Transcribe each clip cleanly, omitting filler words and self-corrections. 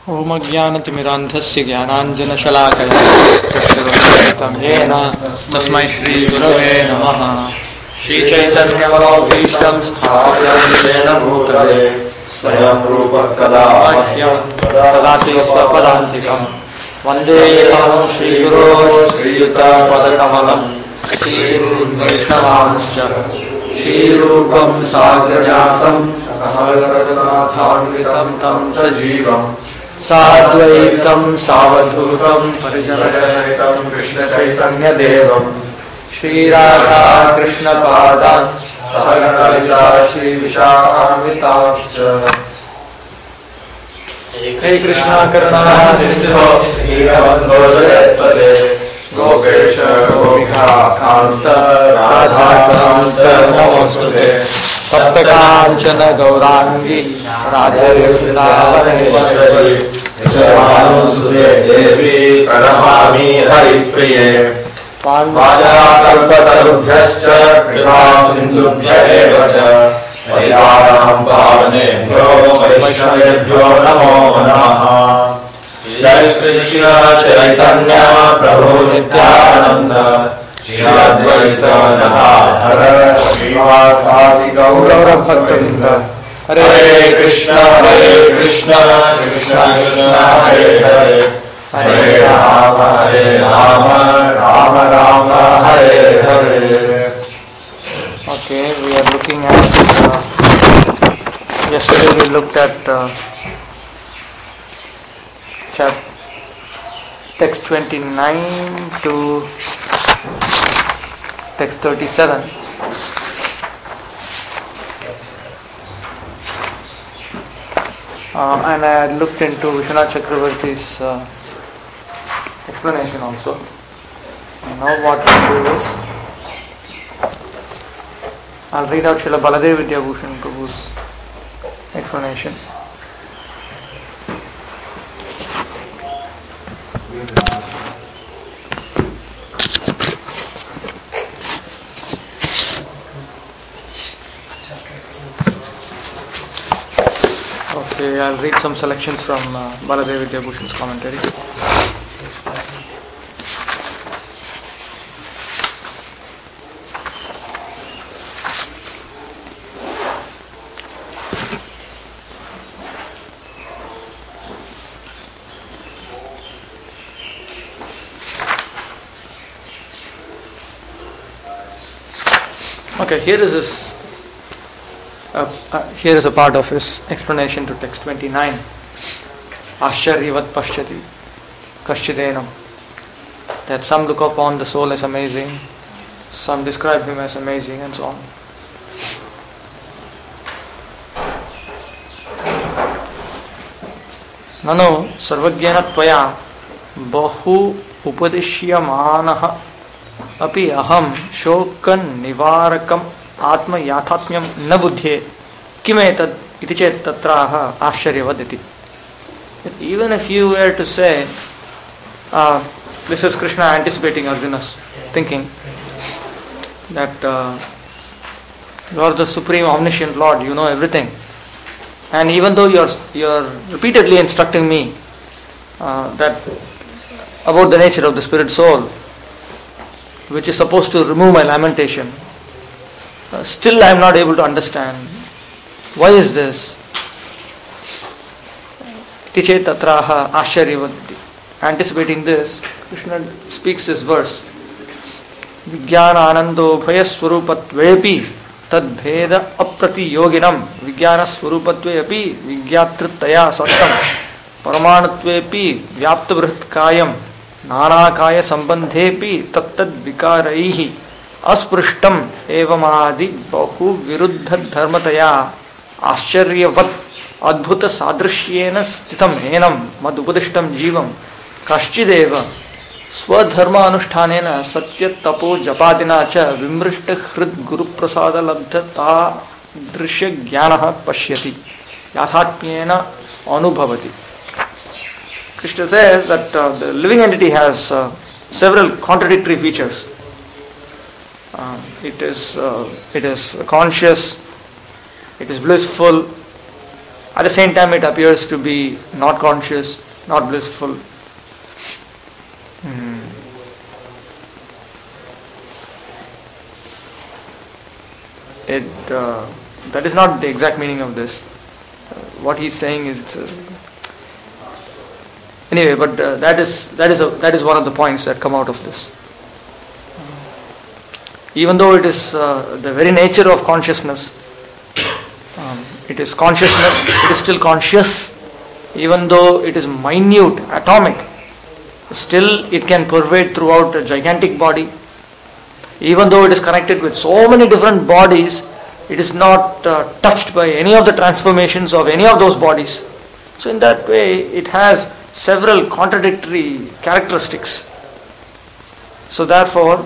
ओम ज्ञानतिमिरान्धस्य ज्ञानाञ्जनशलाकया चक्षुरुन्मिलितं येन तस्मै श्रीगुरवे नमः। श्रीचैतन्यमनोभीष्टं स्थापयं येन भूतले स्वयं रूपः कदा मह्यं ददाति स्वपदान्तिकं। वन्देऽहं श्रीगुरो श्रीयुतपदकमलं श्रीगुरुवैष्णवांश्च श्रीरूपं साग्रजातं सहगणनाथान्वितं तं सजीवं साद्वैतं सावधूतं परिजनसहितं कृष्णचैतन्यदेवं श्रीराधा कृष्णपादान् सहगणललिता श्रीविशाखान्वितांश्च। हे कृष्णा करुणा सिन्धो श्रीरामो जगत्पते गोपेश गोपिका कान्त राधाकान्त नमोस्तुते। सप्तकाञ्चन गौरांगी राधे वृन्दावनेश्वरी विजयमानोऽस्तुते देवी प्रणमामि हरिप्रिये। वाञ्छाकल्पतरुभ्यश्च कृपा सिन्धुभ्य एव च पतितानां पावनेभ्यो वैष्णवेभ्यो नमो नमः। जय कृष्ण चैतन्य प्रभु नित्यानंद श्री अद्वैत गदाधर श्रीवासादि गौर भक्तवृंद। हरे Krishna Krishna Krishna Hare Hare Hare Ram Ram Ram Hare Hare. Okay, we are looking at yesterday we looked at text 29 to text 37. And I had looked into Vishwanath Chakravarti's explanation also. And now what we'll do is I'll read out Srila Baladev Vidyabhushan Prabhu's explanation. Okay, I'll read some selections from Baladev Vidyabhushan's commentary. Okay, here is a part of his explanation to text 29. Ashcharyavat pashyati kashchidenam. That some look upon the soul as amazing, some describe him as amazing, and so on. Nano sarvajnana tvaya bahu upadishyamanaha api aham shokan nivarakam atma yathatmyam na buddhye kimetad iti chet tatraha ashcharyavaditi. Even if you were to say, this is Krishna anticipating Arjuna's thinking, that you are the supreme omniscient Lord, you know everything, and even though you are repeatedly instructing me that about the nature of the spirit soul, which is supposed to remove my lamentation, still I am not able to understand. Why is this? Iti tatraha ashcharyavaditi. Anticipating this, Krishna speaks this verse. Vijnana anando bhayaswarupatvepi tadbheda aprati yoginam vijnana swarupatvepi vijnatritaya sattam paramanatvepi vyaptavrihtkayam नानाकाय संबंधेपि तत्तद् विकारैहि अस्पृष्टम एवमादि बहु विरुद्ध धर्मतया आश्चर्यवत् अद्भुत सादृश्येन स्थितम् एनं मदुपदिष्टं जीवं कश्चिदेव स्वधर्म अनुष्ठानेन सत्य तपो जपादिना च विमृष्ट हृद गुरुप्रसाद लब्धता दृश्य ज्ञानः पश्यति याथात्म्येन अनुभवति. Krishna says that the living entity has several contradictory features. It is conscious, it is blissful, At the same time, it appears to be not conscious, not blissful. That is not the exact meaning of this. What he's saying is anyway, but that is one of the points that come out of this. Even though it is the very nature of consciousness, it is consciousness, it is still conscious. Even though it is minute, atomic, still it can pervade throughout a gigantic body. Even though it is connected with so many different bodies, it is not touched by any of the transformations of any of those bodies. So in that way, it has several contradictory characteristics. So therefore,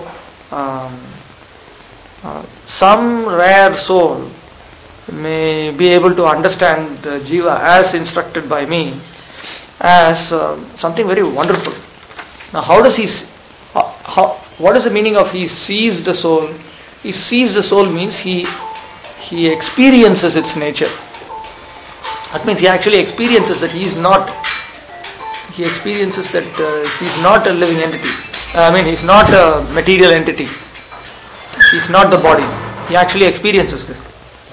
some rare soul may be able to understand the jiva as instructed by me as something very wonderful. Now, how does he? What is the meaning of he sees the soul? He sees the soul means he experiences its nature. That means he actually experiences that he is not. He experiences that he is not a living entity. He's not a material entity. He's not the body. He actually experiences this.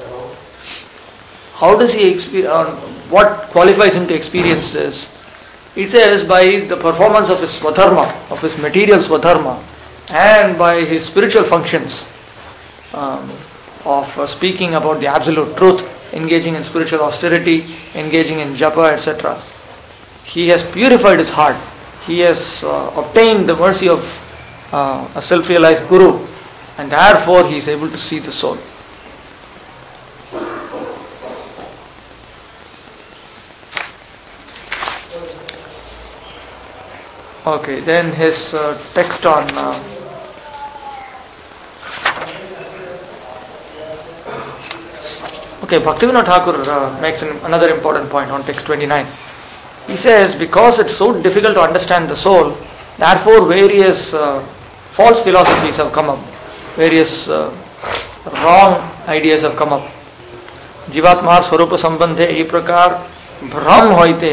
How does he experience? What qualifies him to experience this? It says by the performance of his swadharma, of his material swadharma, and by his spiritual functions of speaking about the absolute truth, engaging in spiritual austerity, engaging in japa, etc. He has purified his heart. He has obtained the mercy of a self-realized guru, and therefore he is able to see the soul. Okay, then his text on Bhaktivinoda Thakur makes another important point on text 29. He says, because it's so difficult to understand the soul, therefore various false philosophies have come up, various wrong ideas have come up. Jivatma Swarupa Sambandhe ei prakar भ्रम होते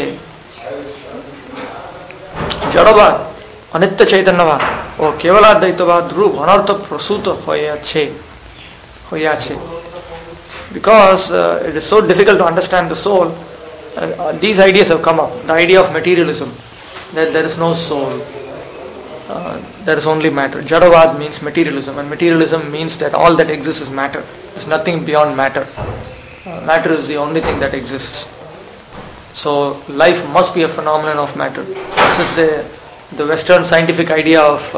जड़वाद अनित्य चैतन्यवाद और केवलाद्वैतवाद रूप अनर्थ प्रसूत होयाछे because it is so difficult to understand the soul. These ideas have come up. The idea of materialism, that there is no soul, there is only matter. Jadavad means materialism, and materialism means that all that exists is matter. There is nothing beyond matter. Matter is the only thing that exists. So life must be a phenomenon of matter. This is the Western scientific idea of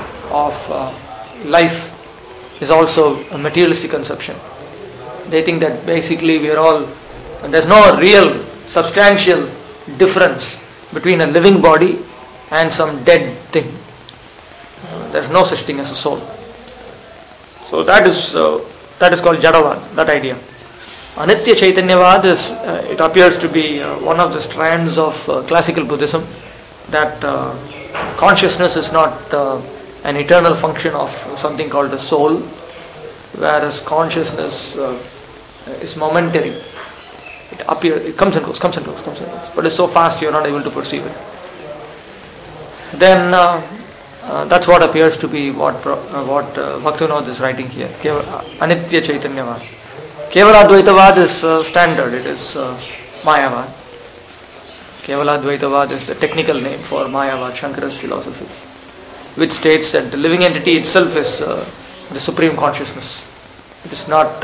life is also a materialistic conception. They think that basically we are all, there's no real substantial difference between a living body and some dead thing. There's no such thing as a soul. So that is called Jadavad, that idea. Anitya Chaitanyavad is, it appears to be one of the strands of classical Buddhism, that consciousness is not an eternal function of something called the soul, whereas consciousness is momentary. It appears, it comes and goes, but it's so fast you are not able to perceive it. Then that's what appears to be what Bhaktivinoda is writing here. Anitya Chaitanyavad. Kevaladvaitavad is standard. It is Mayavad. Kevaladvaitavad is the technical name for Mayavad, Shankara's philosophy, which states that the living entity itself is the supreme consciousness. It is not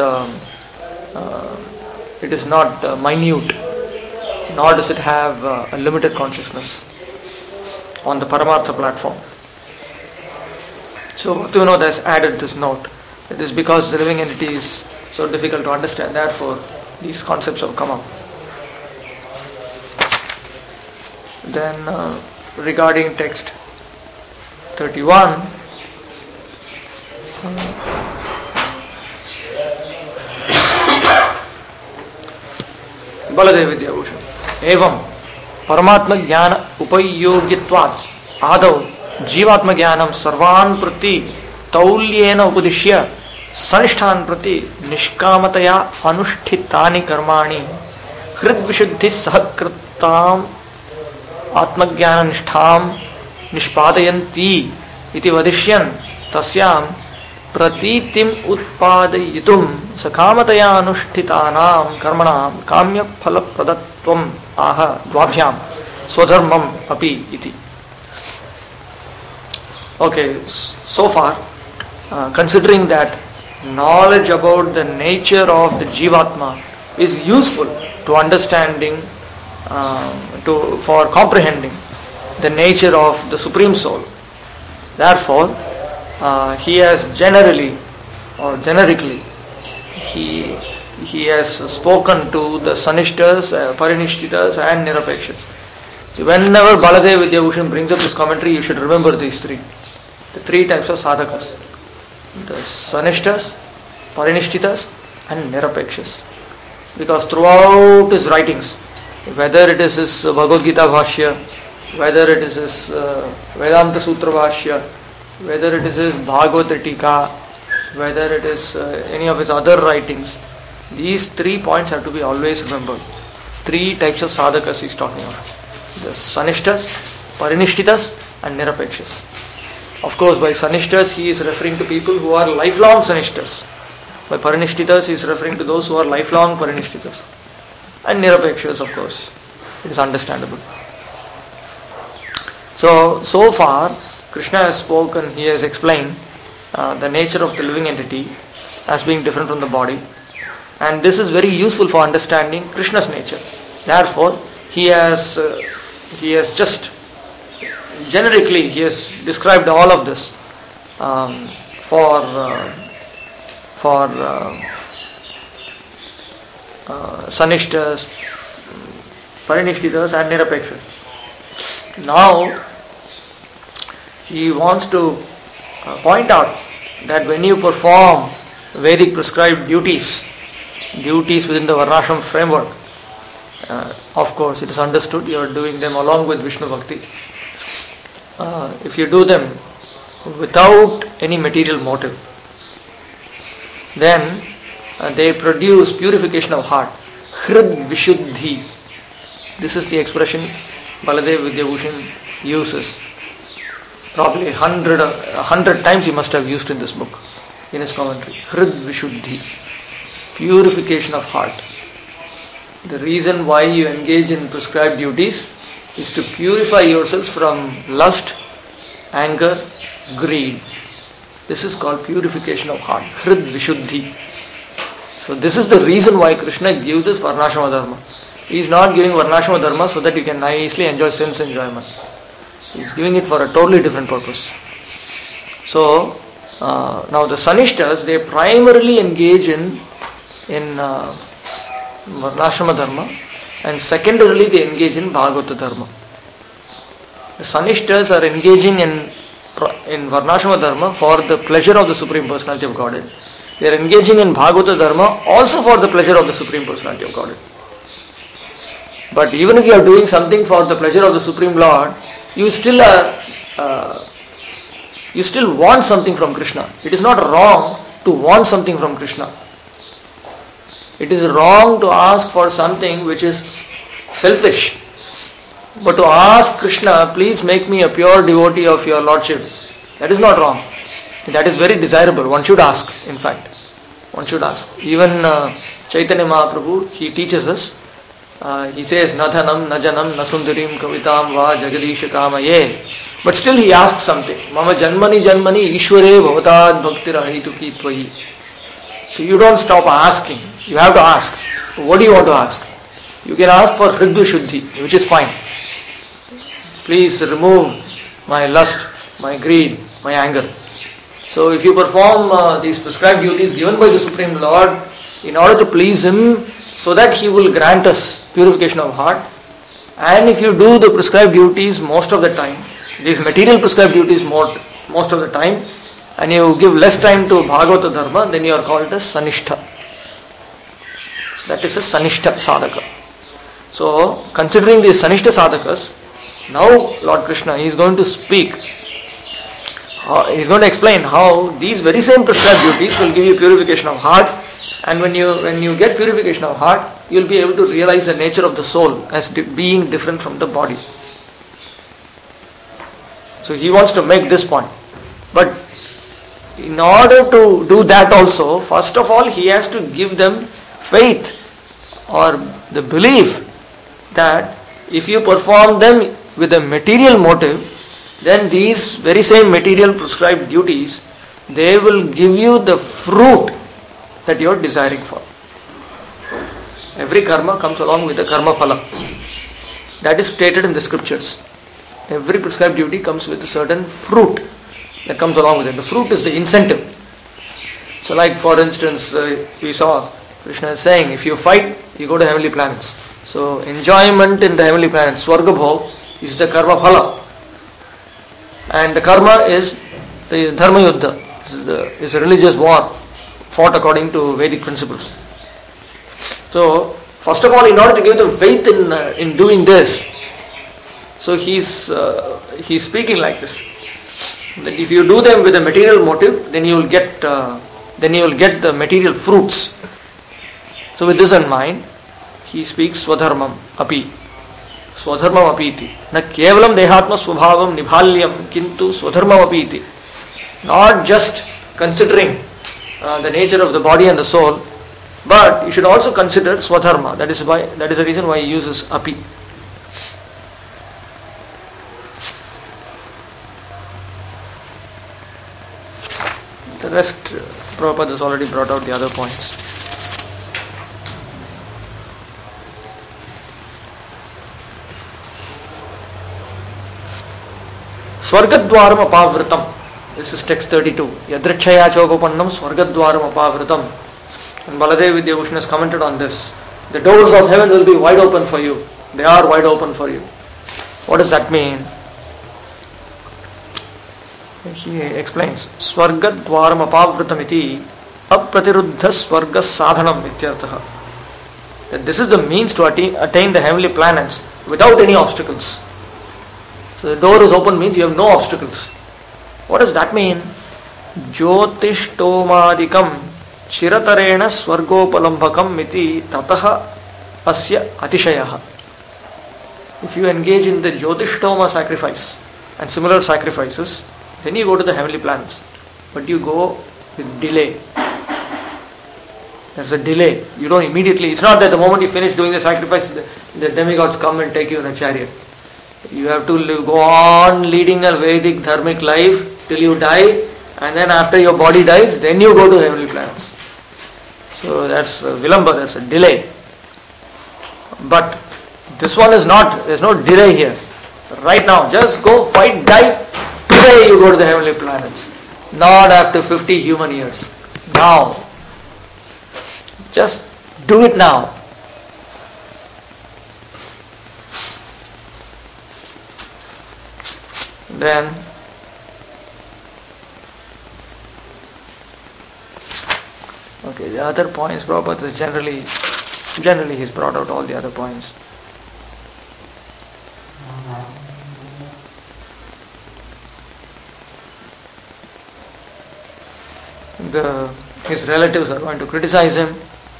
minute, nor does it have a limited consciousness on the Paramartha platform. So Bhaktivinoda has added this note. It is because the living entity is so difficult to understand, therefore these concepts have come up. Then regarding text 31, Baladev Vidyabhushan. Evam Paramatma Jnana Upayogitvat Adav Jivatma Jnanam Sarvan Prati Taulyena Upadishya Sanishtan Prati Nishkamataya Anushtitani Karmani Hrid Vishuddhi Sahakritam Atmajnana Nistham Nishpadayanti iti vadishyan tasyam pratitim utpadayitum sakamataya anushtitanam karmanam kamya phala pradatvam aha dvabhyam swadharmam api iti. Okay, so far, considering that knowledge about the nature of the Jivatma is useful to understanding, for comprehending the nature of the Supreme Soul. Therefore, he has generally or generically, he has spoken to the Sanishtas, Parinishtitas and Nirapekshas. So whenever Baladev Vidyabhushan brings up this commentary, you should remember these three. The three types of sadhakas. The Sanishtas, Parinishtitas and Nirapekshas. Because throughout his writings, whether it is his Bhagavad Gita Bhashya, whether it is his Vedanta Sutra Bhashya, whether it is his Bhagavata Tika, whether it is any of his other writings, these 3 points have to be always remembered. 3 types of sadhakas he is talking about. The Sanishtas, Parinishtitas and Nirapekshas. Of course, by Sanishtas he is referring to people who are lifelong Sanishtas. By Parinishtitas he is referring to those who are lifelong Parinishtitas. And Nirapekshas, of course. It is understandable. So far, Krishna has spoken, he has explained the nature of the living entity as being different from the body. And this is very useful for understanding Krishna's nature. Therefore, he has just generically, he has described all of this for Sanishtas, Parinishtitas and Nirapekshas. Now, he wants to point out that when you perform Vedic prescribed duties within the Varnashram framework, of course it is understood you are doing them along with Vishnu Bhakti. If you do them without any material motive, then they produce purification of heart. Hrid Vishuddhi. This is the expression Baladev Vidyabhushan uses. Probably 100 times he must have used in this book, in his commentary. Hrid Vishuddhi. Purification of heart. The reason why you engage in prescribed duties is to purify yourselves from lust, anger, greed. This is called purification of heart. Hrid Vishuddhi. So this is the reason why Krishna gives us Varnashrama Dharma. He is not giving Varnashrama Dharma so that you can nicely enjoy sense enjoyment. He is giving it for a totally different purpose. So, now the Sanishtas, they primarily engage in Varnashrama Dharma, and secondarily they engage in Bhagavata Dharma. The Sanishtas are engaging in Varnashrama Dharma for the pleasure of the Supreme Personality of Godhead. They are engaging in Bhagavata Dharma also for the pleasure of the Supreme Personality of Godhead. But even if you are doing something for the pleasure of the Supreme Lord, you still want something from Krishna. It is not wrong to want something from Krishna. It is wrong to ask for something which is selfish. But to ask Krishna, please make me a pure devotee of your Lordship, that is not wrong. That is very desirable. One should ask, in fact. One should ask. Even Chaitanya Mahaprabhu, he teaches us, he says, Na dhanam, na janam, na sundarim, kavitam va jagadisha kamaye. But still he asks something. Mama janmani janmani ishware bhavatad bhaktirahitu tvayi. So you don't stop asking. You have to ask. What do you want to ask? You can ask for Hrid Vishuddhi, which is fine. Please remove my lust, my greed, my anger. So if you perform these prescribed duties given by the Supreme Lord in order to please Him, so that He will grant us purification of heart, and if you do the prescribed duties most of the time, these material prescribed duties most of the time, and you give less time to Bhagavata Dharma, then you are called as Sanishta. So that is a Sanishta Sadhaka. So considering these Sanishta Sadhakas, now Lord Krishna is going to speak. He is going to explain how these very same prescribed duties will give you purification of heart, and when you get purification of heart, you will be able to realize the nature of the soul as being different from the body. So he wants to make this point. But in order to do that also, first of all, he has to give them faith or the belief that if you perform them with a material motive, then these very same material prescribed duties, they will give you the fruit that you are desiring for. Every karma comes along with the karma phala. That is stated in the scriptures. Every prescribed duty comes with a certain fruit that comes along with it. The fruit is the incentive. So like for instance, we saw Krishna is saying, if you fight, you go to heavenly planets. So enjoyment in the heavenly planets, Swarga Bhog, is the karma phala. And the karma is the dharma yuddha, is a religious war fought according to Vedic principles. So, first of all, in order to give them faith in doing this, so he's speaking like this. That if you do them with a material motive, then you will get the material fruits. So, with this in mind, he speaks swadharmam api, swadharmam api iti. Na kevalam dehatma swabhavam nibhalyam kintu swadharmam api iti. Not just considering the nature of the body and the soul, but you should also consider swadharma. That is the reason why he uses api. The rest, Prabhupada has already brought out the other points. Swargadwaram apavritam. This is text 32. Yadrikshaya chogopannam swargadwaram apavritam. And Baladev Vidyabhushan has commented on this. The doors of heaven will be wide open for you. They are wide open for you. What does that mean? He explains. Swargadwaram apavritam iti apratiruddha swarga sadhanam ityartha. That this is the means to attain the heavenly planets without any obstacles. So the door is open means you have no obstacles. What does that mean? Jyotishtomadikam Chiratarena Swargopalambhakam Miti Tataha Asya Atishayaha. If you engage in the Jyotishtoma sacrifice and similar sacrifices, then you go to the heavenly planets. But you go with delay. There's a delay. You don't immediately, it's not that the moment you finish doing the sacrifice, the demigods come and take you in a chariot. You have to go on leading a Vedic dharmic life till you die, and then after your body dies, then you go to heavenly planets. So that's a vilamba, that's a delay. But this one is not, there's no delay here. Right now, just go fight, die, today you go to the heavenly planets. Not after 50 human years. Now. Just do it now. Then okay, the other points, Prabhupada is generally he's brought out all the other points. His relatives are going to criticize him.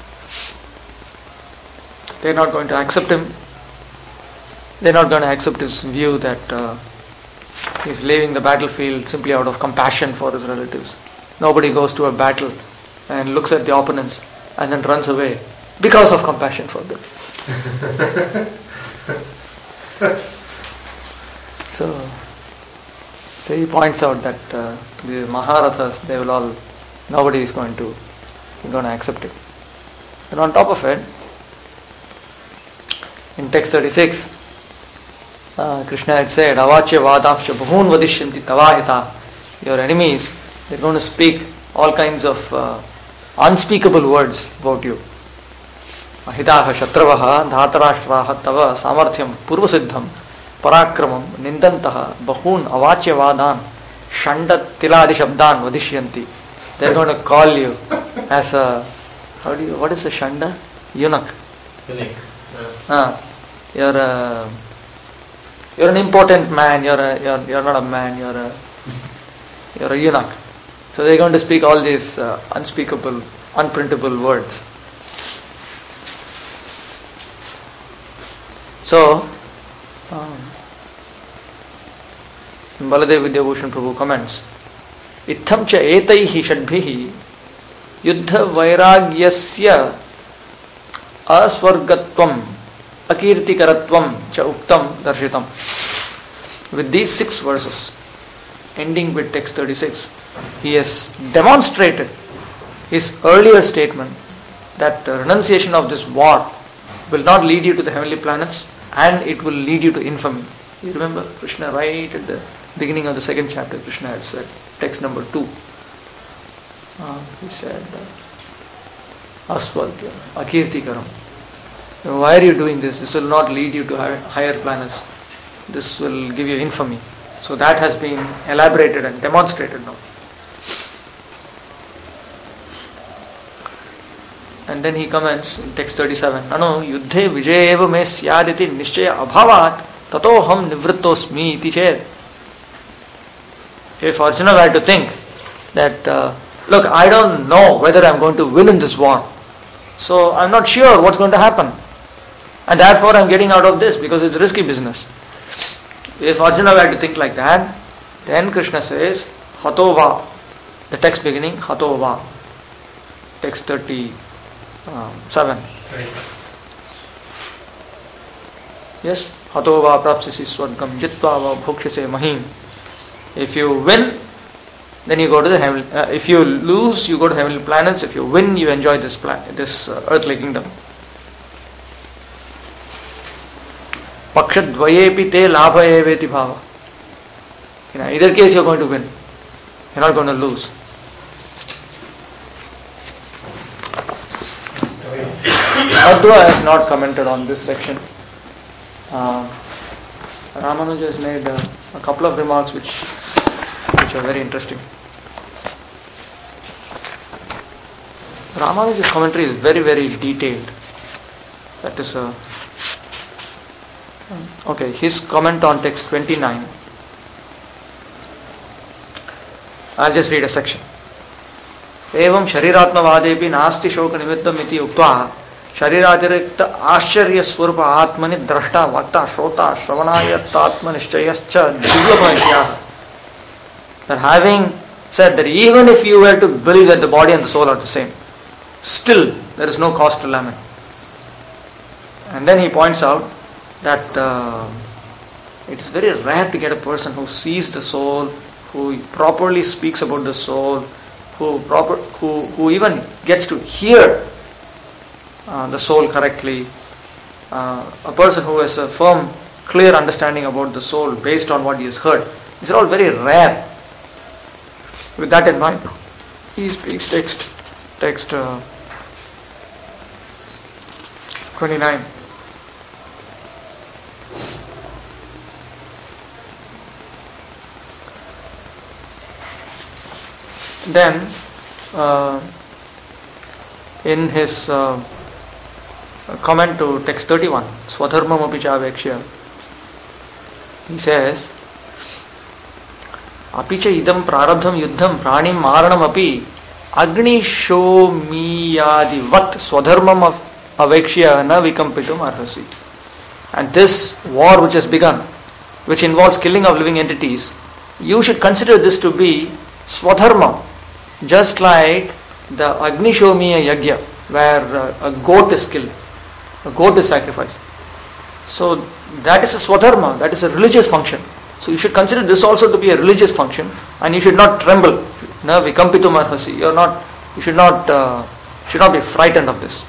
They're not going to accept him. They're not going to accept his view that he's leaving the battlefield simply out of compassion for his relatives. Nobody goes to a battle and looks at the opponents and then runs away because of compassion for them. So he points out that the Maharathas, nobody is going to accept it. And on top of it, in text 36, Krishna had said, Avachya vadamsha bhun vadishyanti tavahita. Your enemies, they're going to speak all kinds of unspeakable words about you. Ahitaha shatravaha dhatarashtraha tava samarthyam purvasiddham parakramam nindantaha bahun avachya vadan shandat tiladi shabdan vadishyanti. They're going to call you as a, what is a shanda? Eunuch. You're an important man, you're not a man, you're a eunuch. So they're going to speak all these unspeakable, unprintable words. So, Baladev Vidyabhushan Prabhu comments, Itham cha etaihi shadbhihi yuddha vairagyasya asvargatvam akirtikaratvam cha uktam darshitam. With these 6 verses, ending with text 36, he has demonstrated his earlier statement that the renunciation of this war will not lead you to the heavenly planets and it will lead you to infamy. You remember Krishna right at the beginning of the 2nd chapter, Krishna had said, text number 2. He said, Aswadya, Akirtikaram. Why are you doing this? This will not lead you to higher planets. This will give you infamy. So that has been elaborated and demonstrated now. And then he comments in text 37, Nanu yuddhe vijayeva me syaditi nishchaya abhavat tatoham nivrittosmi iti ched. If Arjuna were to think that, look, I don't know whether I'm going to win in this war, so I'm not sure what's going to happen, and therefore I'm getting out of this because it's risky business. If Arjuna were to think like that, then Krishna says, Hatova, the text beginning, Hatova, text 37. Yes, Hatova prapsisi swargam jitva va bhukshase mahim. If you win, then you go to the heavenly. If you lose, you go to heavenly planets. If you win, you enjoy this earthly kingdom. Pakshadvayepi te labha eveti bhava. In either case, you're going to win. You're not going to lose. Adwa has not commented on this section. Ramanuja has made a couple of remarks which are very interesting. Ramanuja's commentary is very, very detailed. That is okay, his comment on text 29. I'll just read a section. Evam shariratmavadepi nasti shoka nimittam iti uktva शरीरातिरिक्त आश्चर्य स्वरूप आत्मनि द्रष्टा वक्ता श्रोता श्रवणायत्तात्मनिश्चयश्च दुर्लभः. That having said that even if you were to believe that the body and the soul are the same, still there is no cause to lament. And then he points out that it is very rare to get a person who sees the soul, who properly speaks about the soul, who even gets to hear the soul correctly. A person who has a firm, clear understanding about the soul based on what he has heard. These are all very rare. With that in mind, he speaks text 29. Then, in his comment to text 31, Swadharmam api chavekshya, he says, Apicha idam prarabdham yuddham pranim maranam api agni shomiyadi vat swadharmam avekshya na vikampitum arhasi. And this war which has begun, which involves killing of living entities, you should consider this to be swadharma, just like the Agnishomiya Yagya, where a goat is killed, a goat is sacrificed. So that is a swadharma, that is a religious function. So you should consider this also to be a religious function, and you should not tremble. Na vikampitum arhasi. You should not be frightened of this.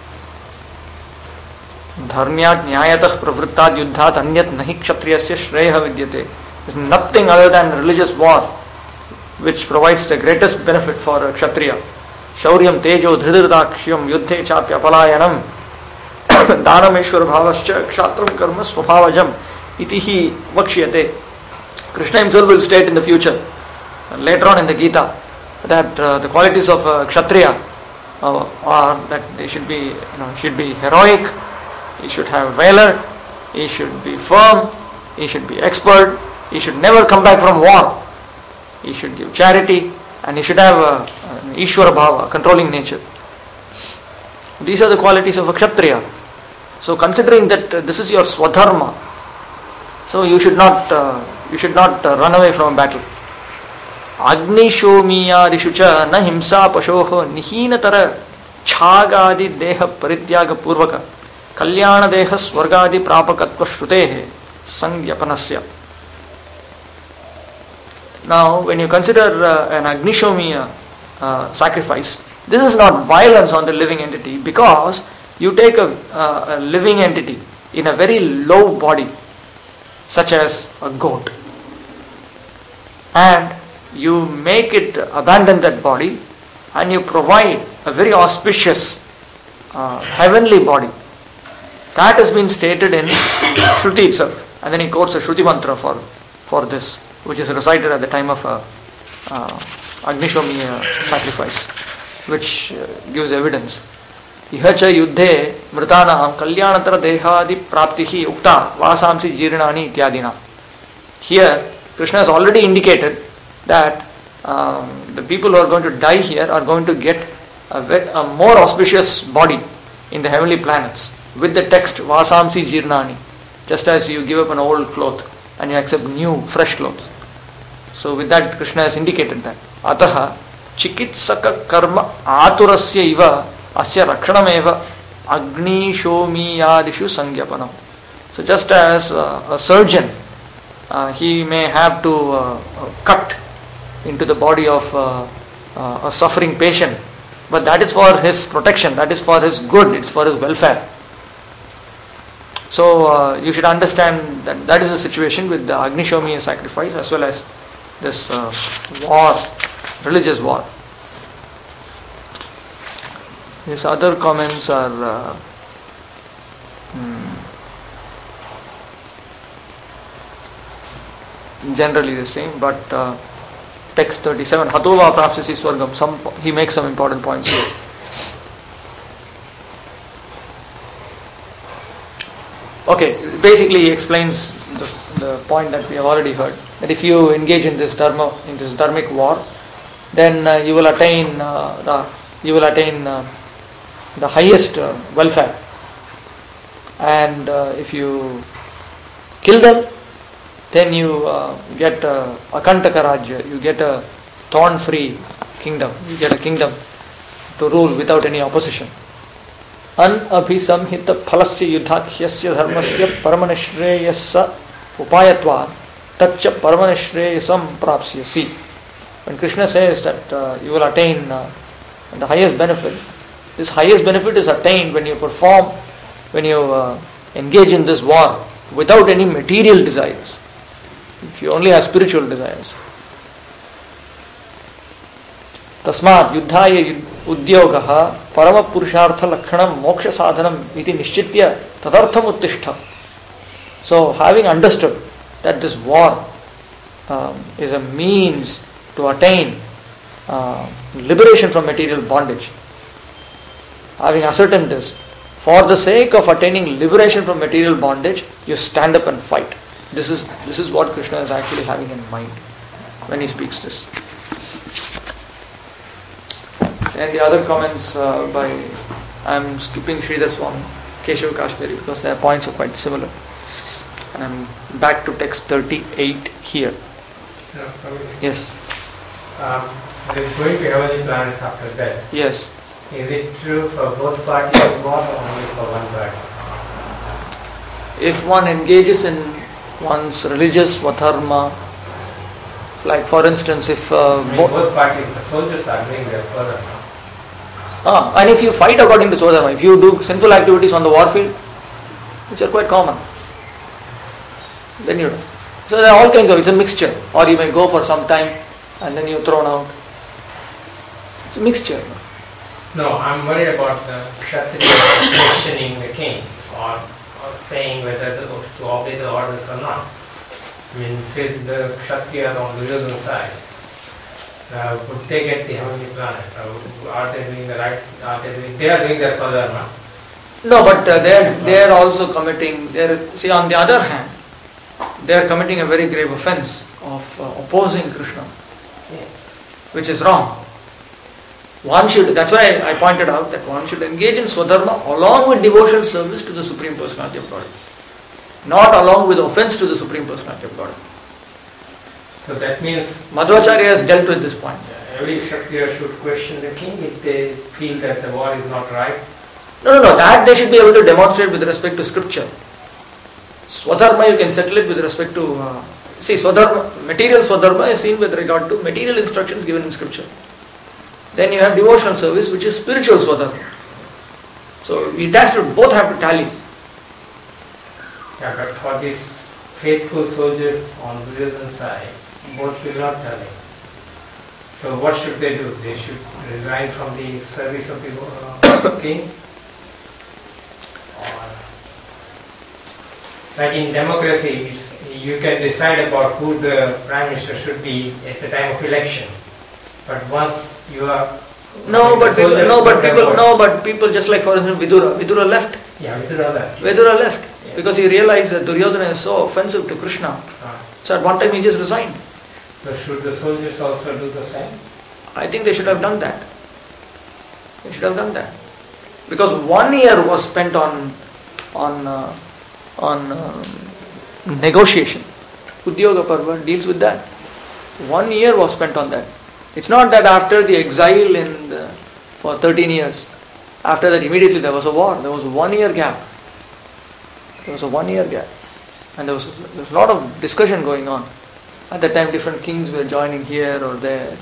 Dharmyat nyayatah pravrittat yuddhat anyat nahi kshatriyasya shreya vidyate. There is nothing other than religious war which provides the greatest benefit for a kshatriya. Shauryam tejo dhridirdakshyam yuddhe chapya palayanam dhanameshwar bhavascha kshatram karma swabhavajam iti hi vakshyate. Krishna himself will state in the future, later on in the Gita, that the qualities of a kshatriya are that they should be heroic, he should have valor, he should be firm, he should be expert, he should never come back from war, he should give charity, and he should have an Ishwara Bhava, controlling nature. These are the qualities of a Kshatriya. So considering that this is your swadharma, so you should not run away from a battle. Agni shomiyadishu cha na himsa pashoho nihinatara chhagadi deha parityaga purvaka kalyana deha swargadi prapakatva shrutehe sangyapanasya. Now, when you consider an Agnishomiya sacrifice, this is not violence on the living entity, because you take a living entity in a very low body, such as a goat, and you make it abandon that body, and you provide a very auspicious heavenly body. That has been stated in Shruti itself, and then he quotes a Shruti mantra for this, which is recited at the time of Agnishomiya sacrifice, which gives evidence. Ihacha yuddhe mritanam kalyanatara dehadi praptihi ukta vasamsi jirnani ityadina. Here, Krishna has already indicated that the people who are going to die here are going to get a more auspicious body in the heavenly planets, with the text vasamsi jirnani, just as you give up an old cloth and you accept new, fresh clothes. So with that, Krishna has indicated that. Ataha chikitsaka karma aturasya iva asya rakshanameva agni shomiyadishu sangyapanam. So just as a surgeon, he may have to cut into the body of a suffering patient, but that is for his protection, that is for his good, it's for his welfare. So you should understand that that is the situation with the Agnishomiya sacrifice as well as this war, religious war. These other comments are generally the same, but text 37, Hatova Prapsasi Swargam, he makes some important points here. Okay, basically he explains the point that we have already heard, that if you engage in this dharmic war, then you will attain the highest welfare, and if you kill them, then you get Akantaka Rajya, you get a thorn-free kingdom, you get a kingdom to rule without any opposition. Anabhisamhita phalasya yudhakyasya dharmasya paramanashreyasa upayatva tatcha paramanashreyasam prapsyasi. When Krishna says that you will attain the highest benefit, this highest benefit is attained when you engage in this war without any material desires. If you only have spiritual desires. Tasmat yuddhaya udyogah parama purushartha lakshanam moksha sadhanam iti nishchitya tadartham uttishta. So having understood that this war is a means to attain liberation from material bondage, having ascertained this, for the sake of attaining liberation from material bondage, you stand up and fight. This is what Krishna is actually having in mind when he speaks this. And the other comments I am skipping Sridhar Swami, Keshav Kashmiri, because their points are quite similar. And I am back to text 38 here. Yes. There is going to heavenly planets after death. Yes. Is it true for both parties involved or only for one party? If one engages in one's religious swadharma, like for instance, if both parties, the soldiers are doing their swadharma. And if you fight according to swadharma, if you do sinful activities on the warfield, which are quite common, then you do. So there are all kinds of, it's a mixture. Or you may go for some time and then you're thrown out. It's a mixture. No, I'm worried about the Kshatriya questioning the king or saying whether to obey the orders or not. I mean, say the Kshatriyas on the Duryodhana side, would they get the heavenly planet? Are they doing the right? They are doing their swadharma. No, but they are also committing. See, on the other hand, they are committing a very grave offense of opposing Krishna, which is wrong. One should, that's why I pointed out that one should engage in Swadharma along with devotional service to the Supreme Personality of Godhead. Not along with offense to the Supreme Personality of Godhead. So that means Madhvacharya has dealt with this point. every Kshatriya should question the king if they feel that the war is not right. No, that they should be able to demonstrate with respect to scripture. Swadharma you can settle it with respect to, Swadharma, material Swadharma is seen with regard to material instructions given in scripture. Then you have devotional service which is spiritual Swadharma. So both have to tally. Yeah, but for these faithful soldiers on Duryodhana's side, both will not tally. So what should they do? They should resign from the service of the king? Or, like in democracy, you can decide about who the prime minister should be at the time of election. But once you are people just like for instance Vidura left. Yeah, Vidura left because he realized that Duryodhana is so offensive to Krishna. So at one time he just resigned. So should the soldiers also do the same? I think they should have done that. Because 1 year was spent on negotiation. Udyoga Parva deals with that. 1 year was spent on that. It's not that after the exile for 13 years, after that immediately there was a war. There was a 1 year gap. And there was a lot of discussion going on. At that time different kings were joining here or there.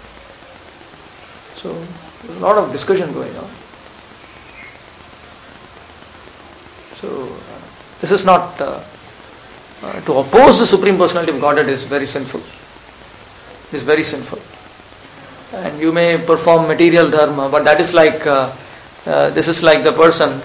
So there was a lot of discussion going on. So this is not, to oppose the Supreme Personality of Godhead is very sinful. It is very sinful. And you may perform material dharma, but that is like, this is like the person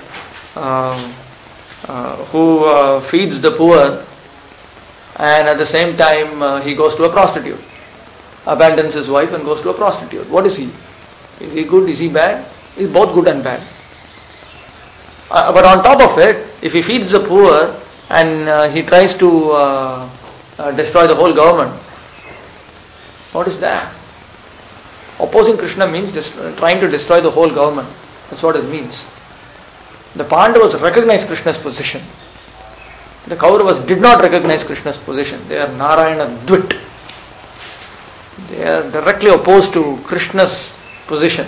who feeds the poor and at the same time he goes to a prostitute, abandons his wife and goes to a prostitute. What is he? Is he good? Is he bad? He's both good and bad. But on top of it, if he feeds the poor and he tries to destroy the whole government, what is that? Opposing Krishna means trying to destroy the whole government. That's what it means. The Pandavas recognized Krishna's position. The Kauravas did not recognize Krishna's position. They are Narayana Dvit. They are directly opposed to Krishna's position.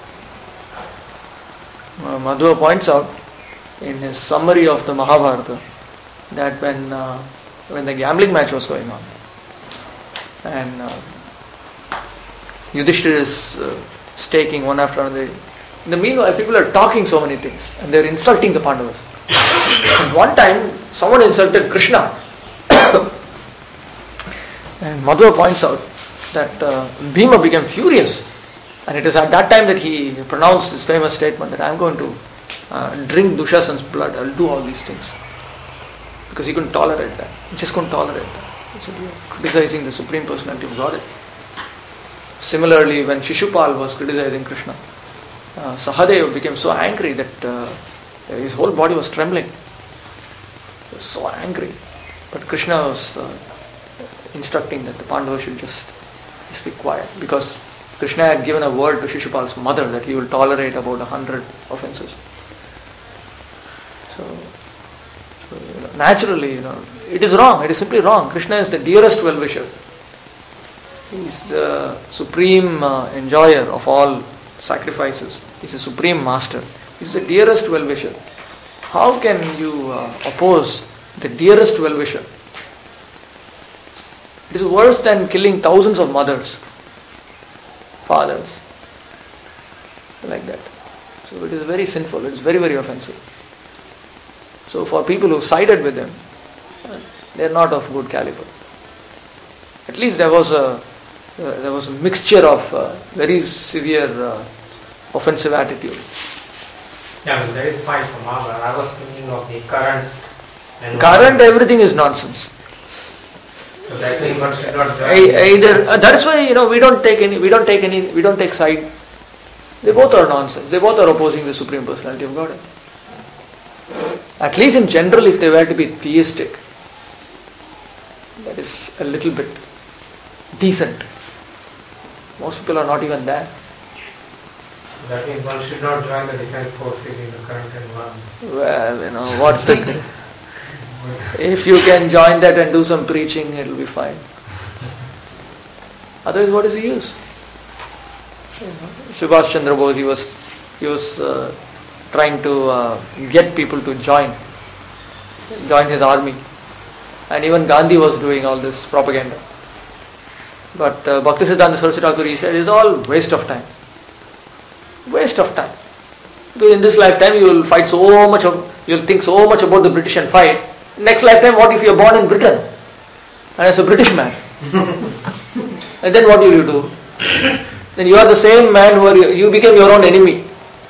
Madhva points out in his summary of the Mahabharata that when the gambling match was going on and Yudhishthira is staking one after another. In the meanwhile, people are talking so many things and they are insulting the Pandavas. And one time, someone insulted Krishna. And Madhva points out that Bhima became furious. And it is at that time that he pronounced his famous statement that I am going to drink Dushasan's blood. I will do all these things. Because he couldn't tolerate that. He just couldn't tolerate that. So he was criticizing the Supreme Personality of Godhead. Similarly, when Shishupal was criticizing Krishna, Sahadeva became so angry that his whole body was trembling. He was so angry. But Krishna was instructing that the Pandavas should just be quiet, because Krishna had given a word to Shishupal's mother that he will tolerate about 100 offenses. So naturally, it is wrong. It is simply wrong. Krishna is the dearest well-wisher. He is the supreme enjoyer of all sacrifices. He is the supreme master. He is the dearest well-wisher. How can you oppose the dearest well-wisher? It is worse than killing thousands of mothers, fathers, like that. So it is very sinful. It is very, very offensive. So for people who sided with him, they are not of good caliber. At least there was a mixture of very severe offensive attitude. Yeah, but there is a point from Mahabharata. I was thinking of the current. Current, everything is nonsense. So that means one should not that is why we don't take side. They both are nonsense. They both are opposing the Supreme Personality of Godhead. At least in general, if they were to be theistic, that is a little bit decent. Most people are not even there. That means one should not join the defense forces in the current environment. Well, what's the... If you can join that and do some preaching, it will be fine. Otherwise, what is the use? Subhash Chandra Bose, he was trying to get people to join his army. And even Gandhi was doing all this propaganda. But Bhaktisiddhanta Saraswati Thakur, he said, it's all waste of time. Waste of time. Because in this lifetime you will fight so much, you will think so much about the British and fight. Next lifetime, what if you are born in Britain and as a British man? And then what will you do? Then you are the same man you became your own enemy.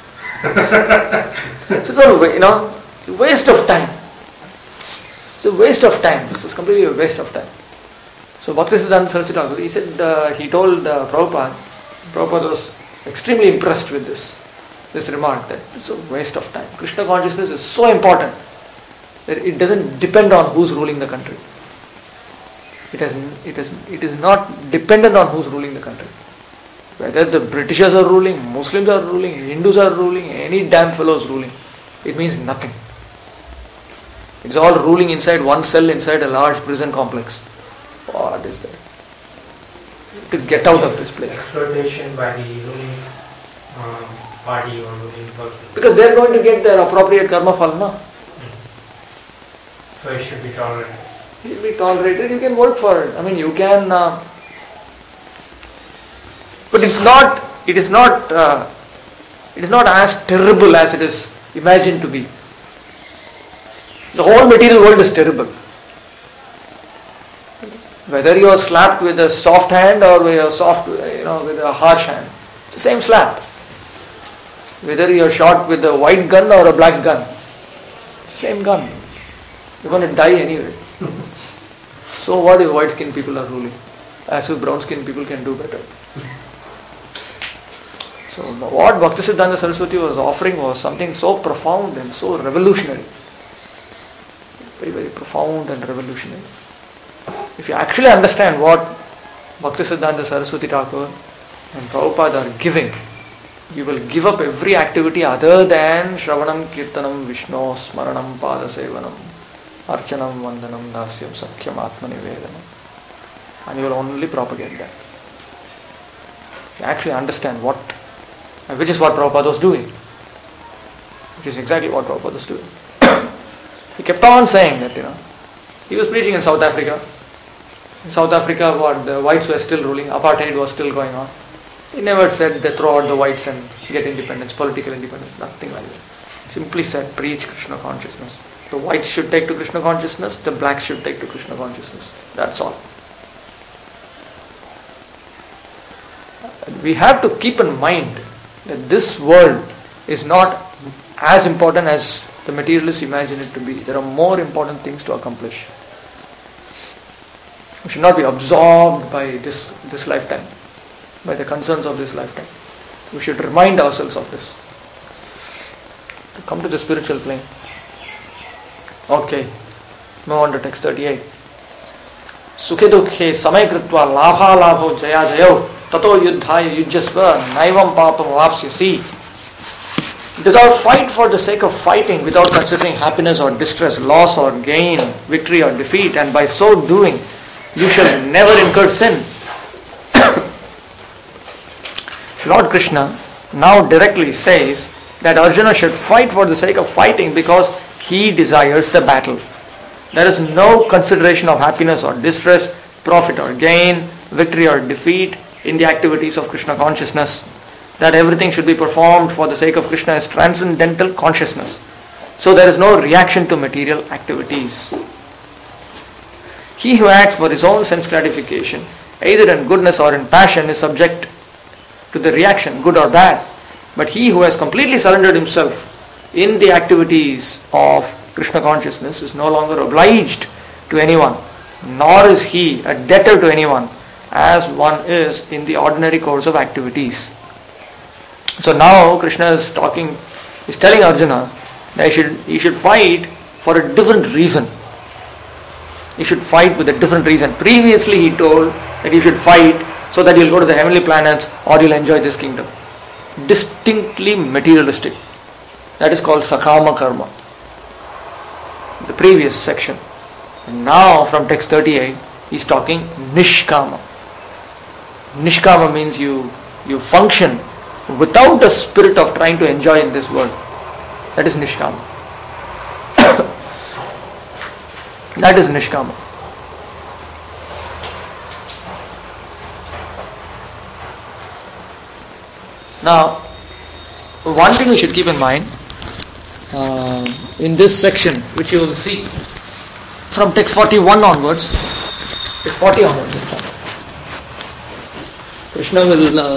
So it's all, waste of time. It's a waste of time. This is completely a waste of time. So Bhaktisiddhanta Saraswati Thakur, he said, he told Prabhupada was extremely impressed with this remark that it's a waste of time. Krishna consciousness is so important that it doesn't depend on who's ruling the country. It is not dependent on who's ruling the country. Whether the Britishers are ruling, Muslims are ruling, Hindus are ruling, any damn fellow is ruling, it means nothing. It's all ruling inside one cell, inside a large prison complex. What is that? To get out of this place. Exploitation by the ruling party or ruling person. Because they are going to get their appropriate karma phala, no? So it should be tolerated. It should be tolerated. You can work for it. I mean, you can. But it is not as terrible as it is imagined to be. The whole material world is terrible. Whether you are slapped with a soft hand or with a harsh hand, it's the same slap. Whether you are shot with a white gun or a black gun, it's the same gun. You're going to die anyway. So what if white skinned people are ruling? As if brown skinned people can do better. So what Bhaktisiddhanta Saraswati was offering was something so profound and so revolutionary. Very, very profound and revolutionary. If you actually understand what Bhaktisiddhanta Saraswati Thakur and Prabhupada are giving, you will give up every activity other than Shravanam, Kirtanam, Vishnu, Smaranam, Pada Sevanam, Archanam, Vandanam, Dasyam, Sakhyam, Atmanivedanam. And you will only propagate that. You actually understand which is what Prabhupada was doing. Which is exactly what Prabhupada was doing. He kept on saying that, he was preaching in South Africa. In South Africa, the whites were still ruling, apartheid was still going on. He never said they throw out the whites and get independence, political independence, nothing like that. He simply said, preach Krishna consciousness. The whites should take to Krishna consciousness, the blacks should take to Krishna consciousness. That's all. We have to keep in mind that this world is not as important as the materialists imagine it to be. There are more important things to accomplish. We should not be absorbed by this lifetime, by the concerns of this lifetime. We should remind ourselves of this. To come to the spiritual plane. Okay, move on to text 38. Sukhe dukhe samay kritva labha labho jaya jayo tato yuddhaya yujjasva naivam papam vapsyasi. Do thou fight for the sake of fighting without considering happiness or distress, loss or gain, victory or defeat, and by so doing you shall never incur sin. Lord Krishna now directly says that Arjuna should fight for the sake of fighting because he desires the battle. There is no consideration of happiness or distress, profit or gain, victory or defeat in the activities of Krishna consciousness. That everything should be performed for the sake of Krishna is transcendental consciousness. So there is no reaction to material activities. He who acts for his own sense gratification, either in goodness or in passion, is subject to the reaction, good or bad. But he who has completely surrendered himself in the activities of Krishna consciousness is no longer obliged to anyone, nor is he a debtor to anyone, as one is in the ordinary course of activities. So now Krishna is telling Arjuna that he should fight for a different reason. He should fight with a different reason. Previously he told that you should fight so that you'll go to the heavenly planets or you'll enjoy this kingdom. distinctly materialistic. That is called sakama karma. The previous section. And now from text 38, he is talking nishkama. Nishkama means you function without a spirit of trying to enjoy in this world. That is nishkama. That is nishkama. Now, one thing we should keep in mind in this section, which you will see from text 41 onwards, text 40 onwards, Krishna will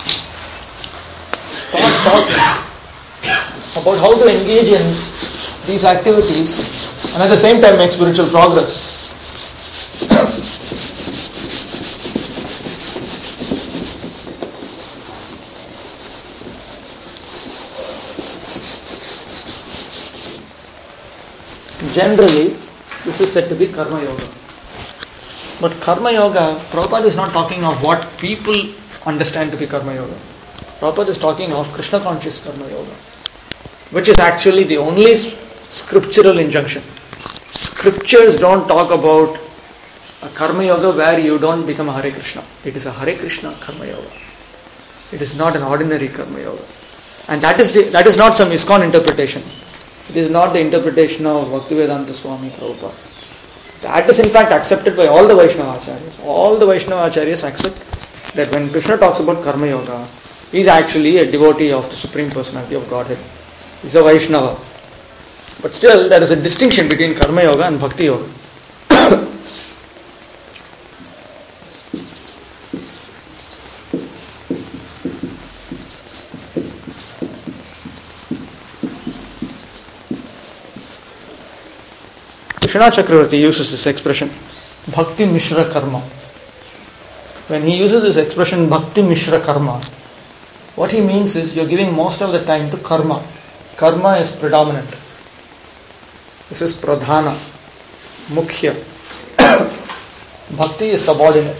start talking about how to engage in these activities and at the same time make spiritual progress. Generally, this is said to be Karma Yoga. But Karma Yoga, Prabhupada is not talking of what people understand to be Karma Yoga. Prabhupada is talking of Krishna conscious Karma Yoga, which is actually the only scriptural injunction. Scriptures don't talk about a Karma Yoga where you don't become a Hare Krishna. It is a Hare Krishna Karma Yoga. It is not an ordinary Karma Yoga. And that is not some ISKCON interpretation. It is not the interpretation of Bhaktivedanta Swami Prabhupada. That is in fact accepted by all the Vaishnava Acharyas. All the Vaishnava Acharyas accept that when Krishna talks about Karma Yoga, he is actually a devotee of the Supreme Personality of Godhead. He is a Vaishnava. But still there is a distinction between Karma Yoga and Bhakti Yoga. Vishwanath Chakravarti uses this expression, Bhakti Mishra Karma. When he uses this expression, Bhakti Mishra Karma, what he means is you are giving most of the time to karma. Karma is predominant. This is pradhana, mukhya. Bhakti is subordinate.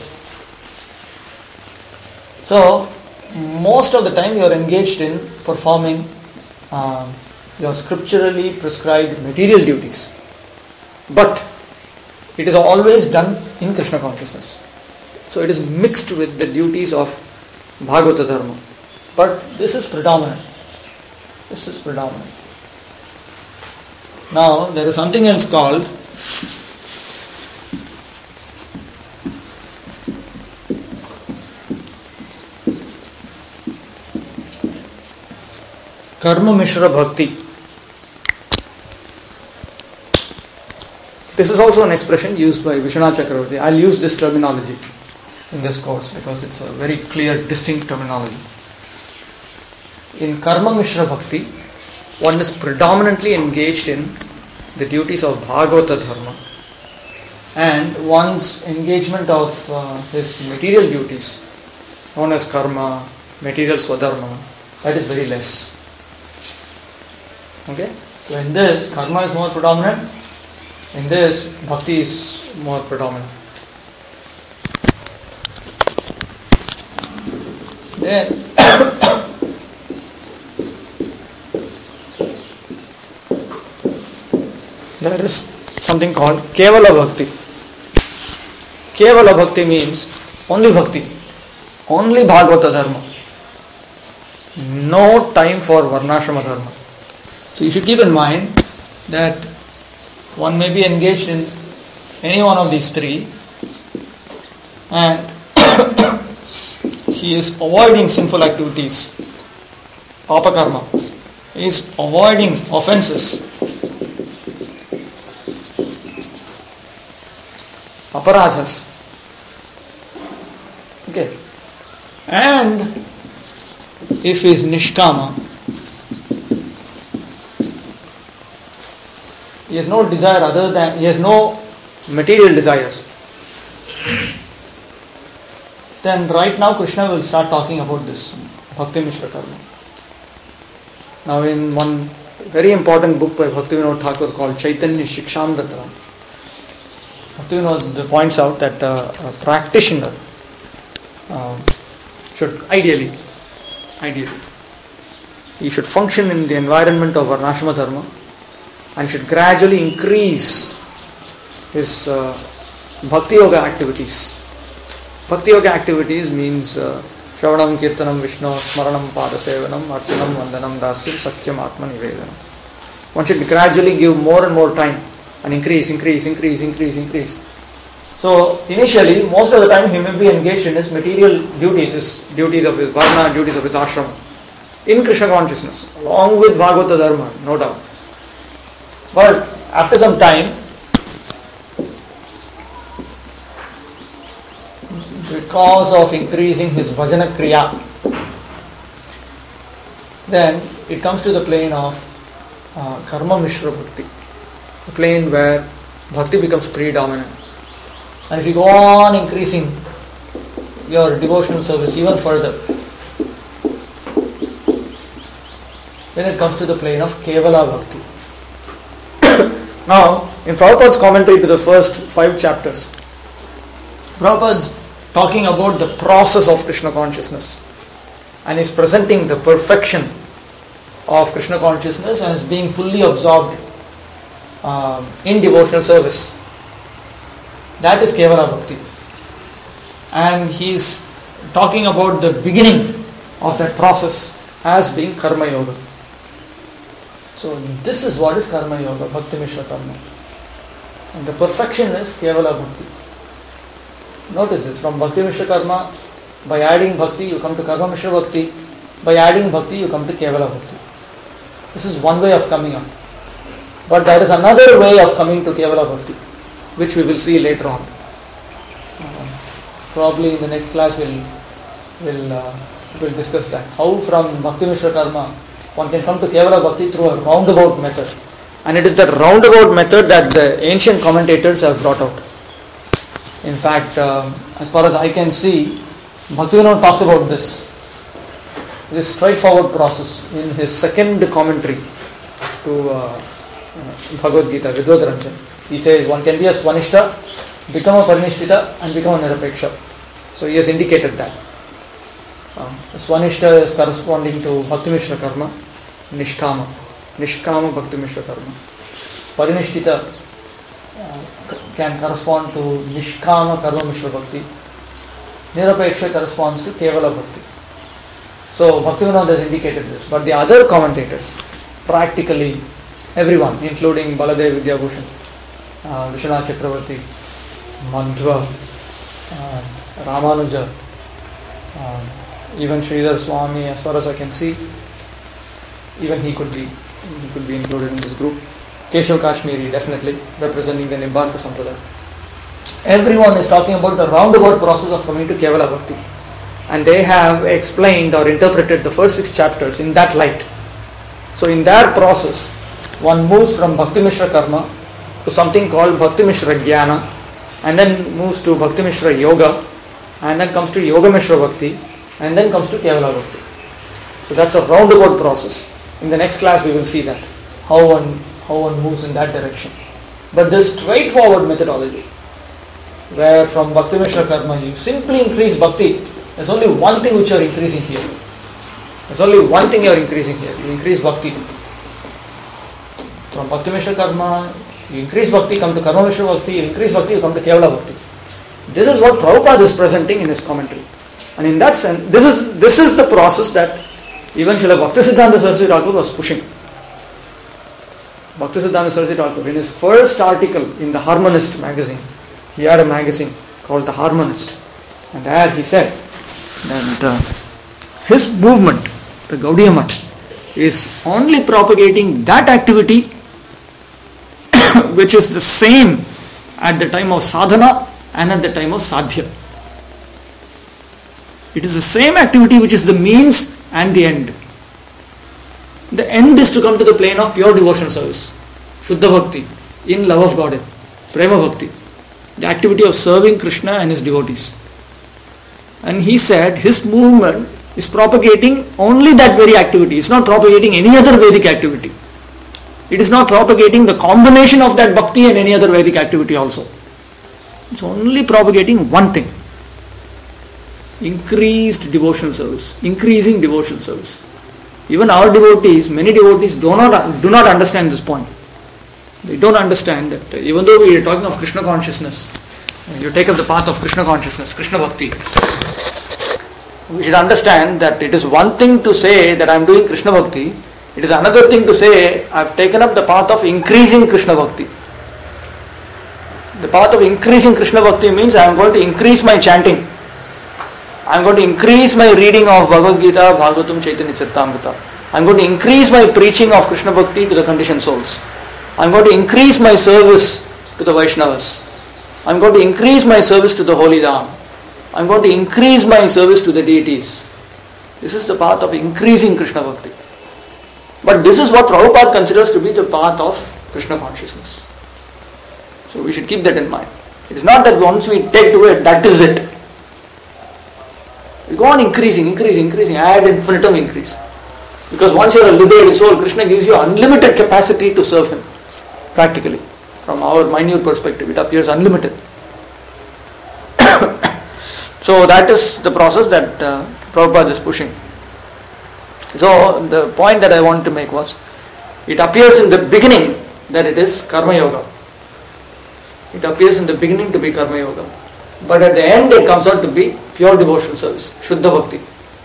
So, most of the time you are engaged in performing your scripturally prescribed material duties. But it is always done in Krishna consciousness. So it is mixed with the duties of Bhagavata Dharma. But this is predominant. This is predominant. Now there is something else called Karma Mishra Bhakti. This is also an expression used by Vishwanath Chakravarti. I will use this terminology in this course because it's a very clear, distinct terminology. In Karma Mishra Bhakti, one is predominantly engaged in the duties of Bhagavata Dharma, and one's engagement of his material duties, known as karma, material swadharma, that is very less. Okay? So in this, karma is more predominant. In this, bhakti is more predominant. Then there is something called Kevala Bhakti. Kevala Bhakti means only bhakti, only Bhagavata Dharma. No time for Varnashrama Dharma. So you should keep in mind that one may be engaged in any one of these three and he is avoiding sinful activities, papa karma. He is avoiding offenses, aparadhas. Okay. And if he is nishkama, he has no desire other than, he has no material desires. Then right now Krishna will start talking about this Bhakti Mishra Karma. Now in one very important book by Bhaktivinoda Thakur called Chaitanya Shikshamrita, Bhaktivinoda points out that a practitioner should ideally he should function in the environment of Varnashrama Dharma and should gradually increase his Bhakti Yoga activities. Bhakti Yoga activities means Shravanam, Kirtanam, Vishnu, Smaranam, Padasevanam, Archanam, Vandanam, Dasyam, Sakyam, Atma Nivedanam. One should gradually give more and more time and increase. So initially, most of the time he may be engaged in his material duties, his duties of his Varna, duties of his ashram, in Krishna consciousness, along with Bhagavata Dharma, no doubt. But after some time, because of increasing his Bhajana Kriya, then it comes to the plane of Karma Mishra Bhakti, the plane where Bhakti becomes predominant. And if you go on increasing your devotional service even further, then it comes to the plane of Kevala Bhakti. Now, in Prabhupada's commentary to the first 5 chapters, Prabhupada's talking about the process of Krishna consciousness and is presenting the perfection of Krishna consciousness and is being fully absorbed in devotional service. That is Kevala Bhakti. And he is talking about the beginning of that process as being Karma Yoga. So this is what is Karma Yoga, Bhakti Mishra Karma. And the perfection is Kevala Bhakti. Notice this, from Bhakti Mishra Karma, by adding Bhakti you come to Karma Mishra Bhakti, by adding Bhakti you come to Kevala Bhakti. This is one way of coming up. But there is another way of coming to Kevala Bhakti, which we will see later on. Probably in the next class we'll discuss that. How from Bhakti Mishra Karma one can come to Kevala Bhakti through a roundabout method. And it is that roundabout method that the ancient commentators have brought out. In fact, as far as I can see, Bhaktivinoda talks about this straightforward process in his second commentary to Bhagavad Gita, Vidvadranjan. He says one can be a Swanishta, become a Parinishthita and become a Nirapeksha. So he has indicated that. Swanishta is corresponding to Bhakti Mishra Karma, Nishkama Bhakti Mishra Karma. Parinishthita can correspond to Nishkama Karma Mishra Bhakti. Nirapeksha corresponds to Kevala Bhakti. So Bhaktivinoda has indicated this. But the other commentators, practically everyone, including Baladev Vidyabhushan, Vishwanath Chakravarti, Madhva, Ramanuja, even Sridhar Swami, as far as I can see, even he could be included in this group. Keshav Kashmiri, definitely representing the Nimbarka Sampradaya. Everyone is talking about the roundabout process of coming to Kevala Bhakti, and they have explained or interpreted the first 6 chapters in that light. So in their process, one moves from Bhakti Mishra Karma to something called Bhakti Mishra Jnana, and then moves to Bhakti Mishra Yoga, and then comes to Yoga Mishra Bhakti, and then comes to Kevala Bhakti. So that's a roundabout process. In the next class we will see that, how one moves in that direction. But this straightforward methodology, where from Bhakti Mishra Karma you simply increase Bhakti, there's only one thing which you are increasing here. You increase Bhakti. From Bhakti Mishra Karma, you increase Bhakti, come to Karma Mishra Bhakti, you increase Bhakti, you come to Kevala Bhakti. This is what Prabhupada is presenting in his commentary. And in that sense, this is the process that even Srila Bhaktisiddhanta Saraswati Thakur was pushing. Bhaktisiddhanta Saraswati Thakur, in his first article in the Harmonist magazine, he had a magazine called The Harmonist. And there he said that his movement, the Gaudiya Math, is only propagating that activity which is the same at the time of sadhana and at the time of sadhya. It is the same activity which is the means and the end. The end is to come to the plane of pure devotional service, Shuddha Bhakti, in love of God, Prema Bhakti, the activity of serving Krishna and his devotees. And he said his movement is propagating only that very activity. It's not propagating any other Vedic activity. It is not propagating the combination of that bhakti and any other Vedic activity also. It's only propagating one thing. Increasing devotional service. Even our devotees, many devotees do not understand this point. They don't understand that even though we are talking of Krishna consciousness, you take up the path of Krishna consciousness, Krishna Bhakti, we should understand that it is one thing to say that I am doing Krishna Bhakti, it is another thing to say I have taken up the path of increasing Krishna Bhakti. The path of increasing Krishna Bhakti means I am going to increase my chanting. I am going to increase my reading of Bhagavad Gita, Bhagavatam, Chaitanya Charitamrita. I am going to increase my preaching of Krishna Bhakti to the conditioned souls. I am going to increase my service to the Vaishnavas. I am going to increase my service to the Holy Dham. I am going to increase my service to the deities. This is the path of increasing Krishna Bhakti. But this is what Prabhupada considers to be the path of Krishna consciousness. So we should keep that in mind. It is not that once we take to it, that is it. We go on increasing, ad infinitum increase. Because once you are a liberated soul, Krishna gives you unlimited capacity to serve Him. Practically. From our minute perspective, it appears unlimited. So that is the process that Prabhupada is pushing. So the point that I wanted to make was, it appears in the beginning that it is Karma Yoga. It appears in the beginning to be Karma Yoga. But at the end it comes out to be pure devotional service, Shuddha Bhakti.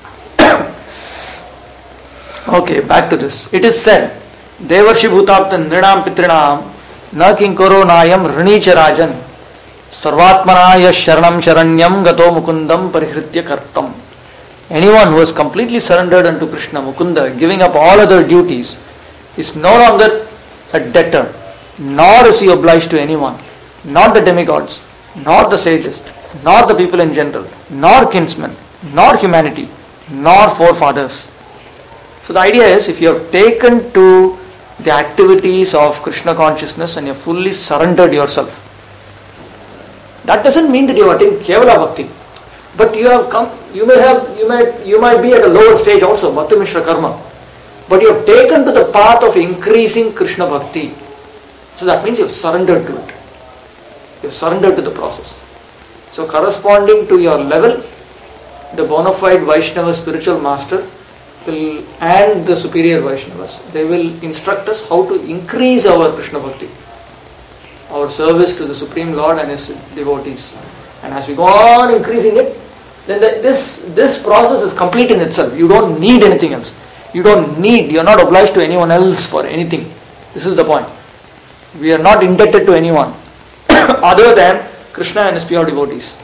Okay, back to this. It is said, Devarshi Bhutapta Nrinam Pitrinam Na Kinkoro Nayam Ranicha Rajan Sarvatmanaya Sharanam Sharanyam Gato Mukundam Parihritya Kartam. Anyone who has completely surrendered unto Krishna, Mukunda, giving up all other duties, is no longer a debtor, nor is he obliged to anyone, not the demigods, nor the sages, nor the people in general, nor kinsmen, nor humanity, nor forefathers. So the idea is, if you have taken to the activities of Krishna consciousness and you have fully surrendered yourself, that doesn't mean that you are taking Kevala Bhakti. But you have come, you might be at a lower stage also, Bhakti Mishra Karma. But you have taken to the path of increasing Krishna Bhakti. So that means you have surrendered to it. You have surrendered to the process. So corresponding to your level, the bona fide Vaishnava spiritual master will, and the superior Vaishnavas, they will instruct us how to increase our Krishna Bhakti, our service to the Supreme Lord and His devotees. And as we go on increasing it, then this process is complete in itself. You don't need anything else. You are not obliged to anyone else for anything. This is the point. We are not indebted to anyone other than Krishna and his pure devotees.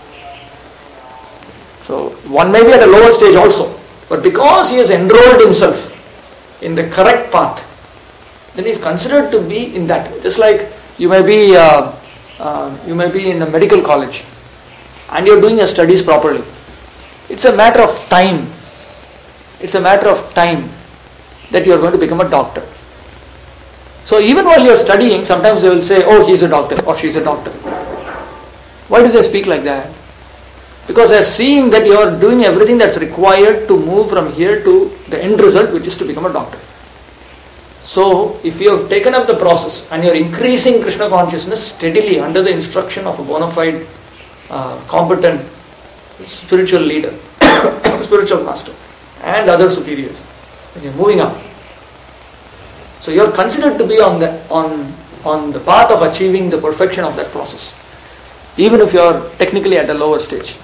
So one may be at a lower stage also, but because he has enrolled himself in the correct path, then he is considered to be in that. Just like you may be in a medical college and you are doing your studies properly. It's a matter of time. It's a matter of time that you are going to become a doctor. So even while you are studying, sometimes they will say, oh, he is a doctor or she is a doctor. Why do they speak like that? Because they are seeing that you are doing everything that's required to move from here to the end result, which is to become a doctor. So if you have taken up the process and you are increasing Krishna consciousness steadily under the instruction of a bona fide, competent spiritual leader, spiritual master, and other superiors, and you're moving up. So you're considered to be on the path of achieving the perfection of that process, even if you're technically at a lower stage.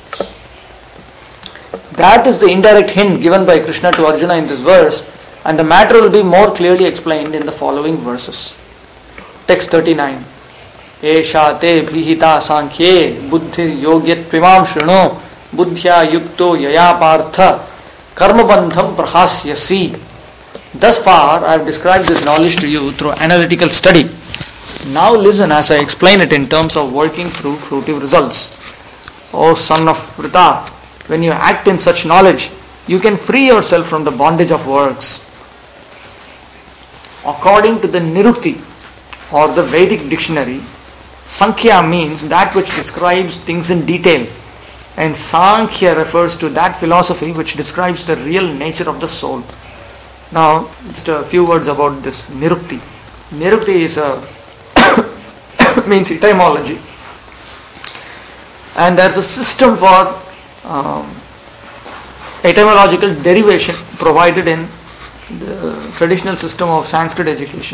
That is the indirect hint given by Krishna to Arjuna in this verse, and the matter will be more clearly explained in the following verses. Text 39. Esha te bhihita sankhye buddhir yogyat pimam shrino buddhya yukto yaya partha karma bandham prahasyasi. Thus far I have described this knowledge to you through analytical study. Now listen as I explain it in terms of working through fruitive results. O son of Vrita, when you act in such knowledge, you can free yourself from the bondage of works. According to the Nirukti or the Vedic dictionary, Sankhya means that which describes things in detail, and Sankhya refers to that philosophy which describes the real nature of the soul. Now, just a few words about this Nirukti. Nirukti is means etymology, and there's a system for etymological derivation provided in the traditional system of Sanskrit education.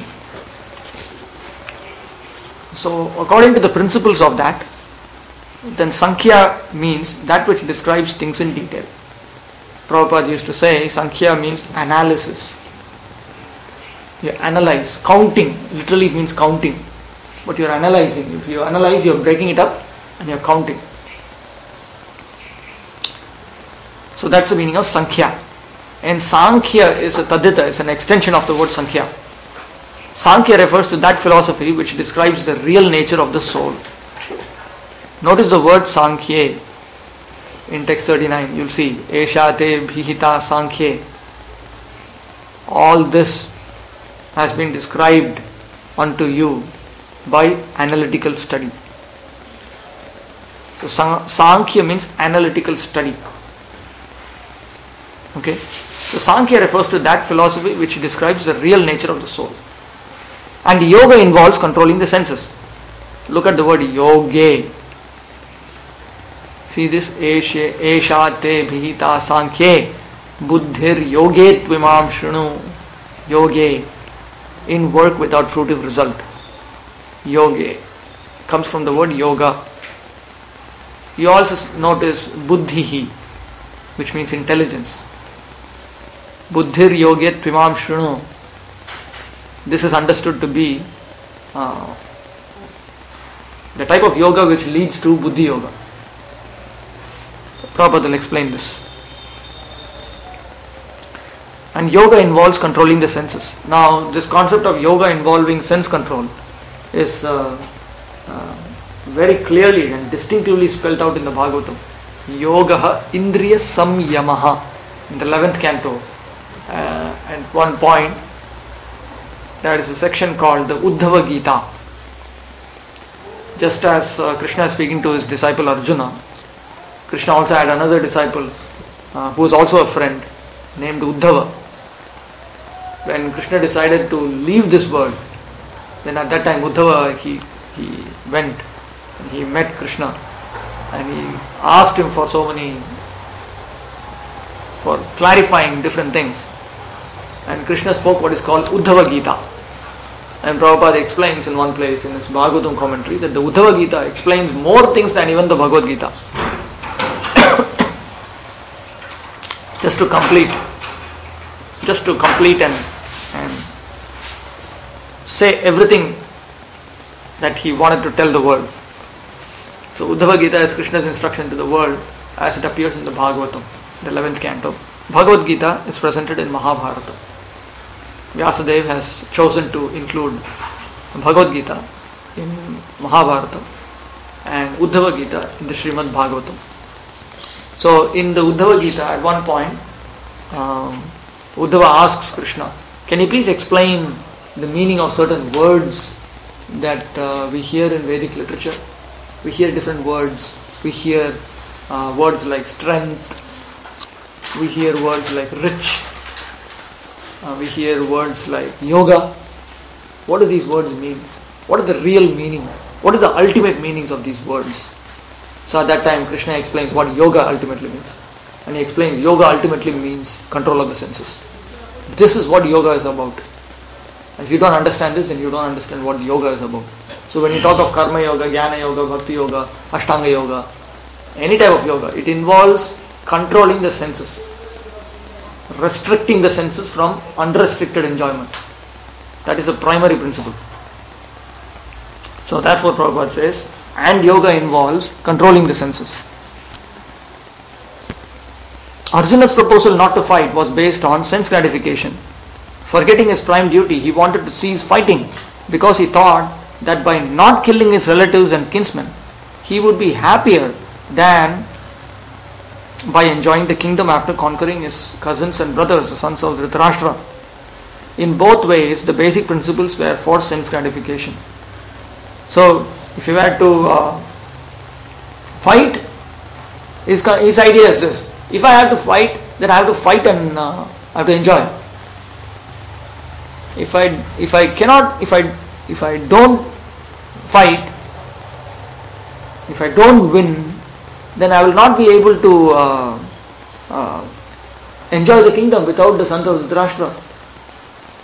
So according to the principles of that, then Sankhya means that which describes things in detail. Prabhupada used to say Sankhya means analysis. You analyze, counting, literally means counting. But you're analyzing. If you analyze, you're breaking it up and you're counting. So that's the meaning of Sankhya. And Sankhya is a tadita, it's an extension of the word Sankhya. Sankhya refers to that philosophy which describes the real nature of the soul. Notice the word Sankhya in text 39. You'll see Esha te bhihita Sankhya. All this has been described unto you by analytical study. So Sankhya means analytical study. Okay? So Sankhya refers to that philosophy which describes the real nature of the soul. And yoga involves controlling the senses. Look at the word yoge. See this Esha te bhihita Sankhya buddhir yoge tvimam shrunu. Yoge, in work without fruitive result. Yoge comes from the word yoga. You also notice buddhihi, which means intelligence. Buddhir yoge tvimam shrunu. This is understood to be the type of yoga which leads to buddhi yoga. Prabhupada will explain this. And yoga involves controlling the senses. Now, this concept of yoga involving sense control is very clearly and distinctively spelled out in the Bhagavatam. Yoga Indriya Samyamaha in the 11th canto. At one point, there is a section called the Uddhava Gita. Just as Krishna is speaking to his disciple Arjuna, Krishna also had another disciple who was also a friend named Uddhava. When Krishna decided to leave this world, then at that time Uddhava he went and he met Krishna and he asked him for clarifying different things. And Krishna spoke what is called Uddhava Gita. And Prabhupada explains in one place in his Bhagavatam commentary that the Uddhava Gita explains more things than even the Bhagavad Gita. Just to complete and say everything that he wanted to tell the world. So Uddhava Gita is Krishna's instruction to the world as it appears in the Bhagavatam, the 11th canto. Bhagavad Gita is presented in Mahabharata. Vyasadeva has chosen to include Bhagavad Gita in Mahabharata and Uddhava Gita in the Srimad Bhagavatam. So in the Uddhava Gita, at one point, Uddhava asks Krishna, can you please explain the meaning of certain words that we hear in Vedic literature? We hear different words. We hear words like strength. We hear words like rich. We hear words like yoga. What do these words mean? What are the real meanings? What is the ultimate meanings of these words? So at that time Krishna explains what yoga ultimately means. And he explains yoga ultimately means control of the senses. This is what yoga is about. If you don't understand this, then you don't understand what yoga is about. So when you talk of karma yoga, jnana yoga, bhakti yoga, ashtanga yoga, any type of yoga, it involves controlling the senses, restricting the senses from unrestricted enjoyment. That is a primary principle. So therefore Prabhupada says, and yoga involves controlling the senses. Arjuna's proposal not to fight was based on sense gratification. Forgetting his prime duty, he wanted to cease fighting because he thought that by not killing his relatives and kinsmen, he would be happier than by enjoying the kingdom after conquering his cousins and brothers, the sons of Dhritarashtra. In both ways, the basic principles were for sense gratification. So, if you were to fight, his idea is this: if I have to fight, then I have to fight and I have to enjoy. If I don't fight, if I don't win, then I will not be able to enjoy the kingdom without the sons of Dhritarashtra.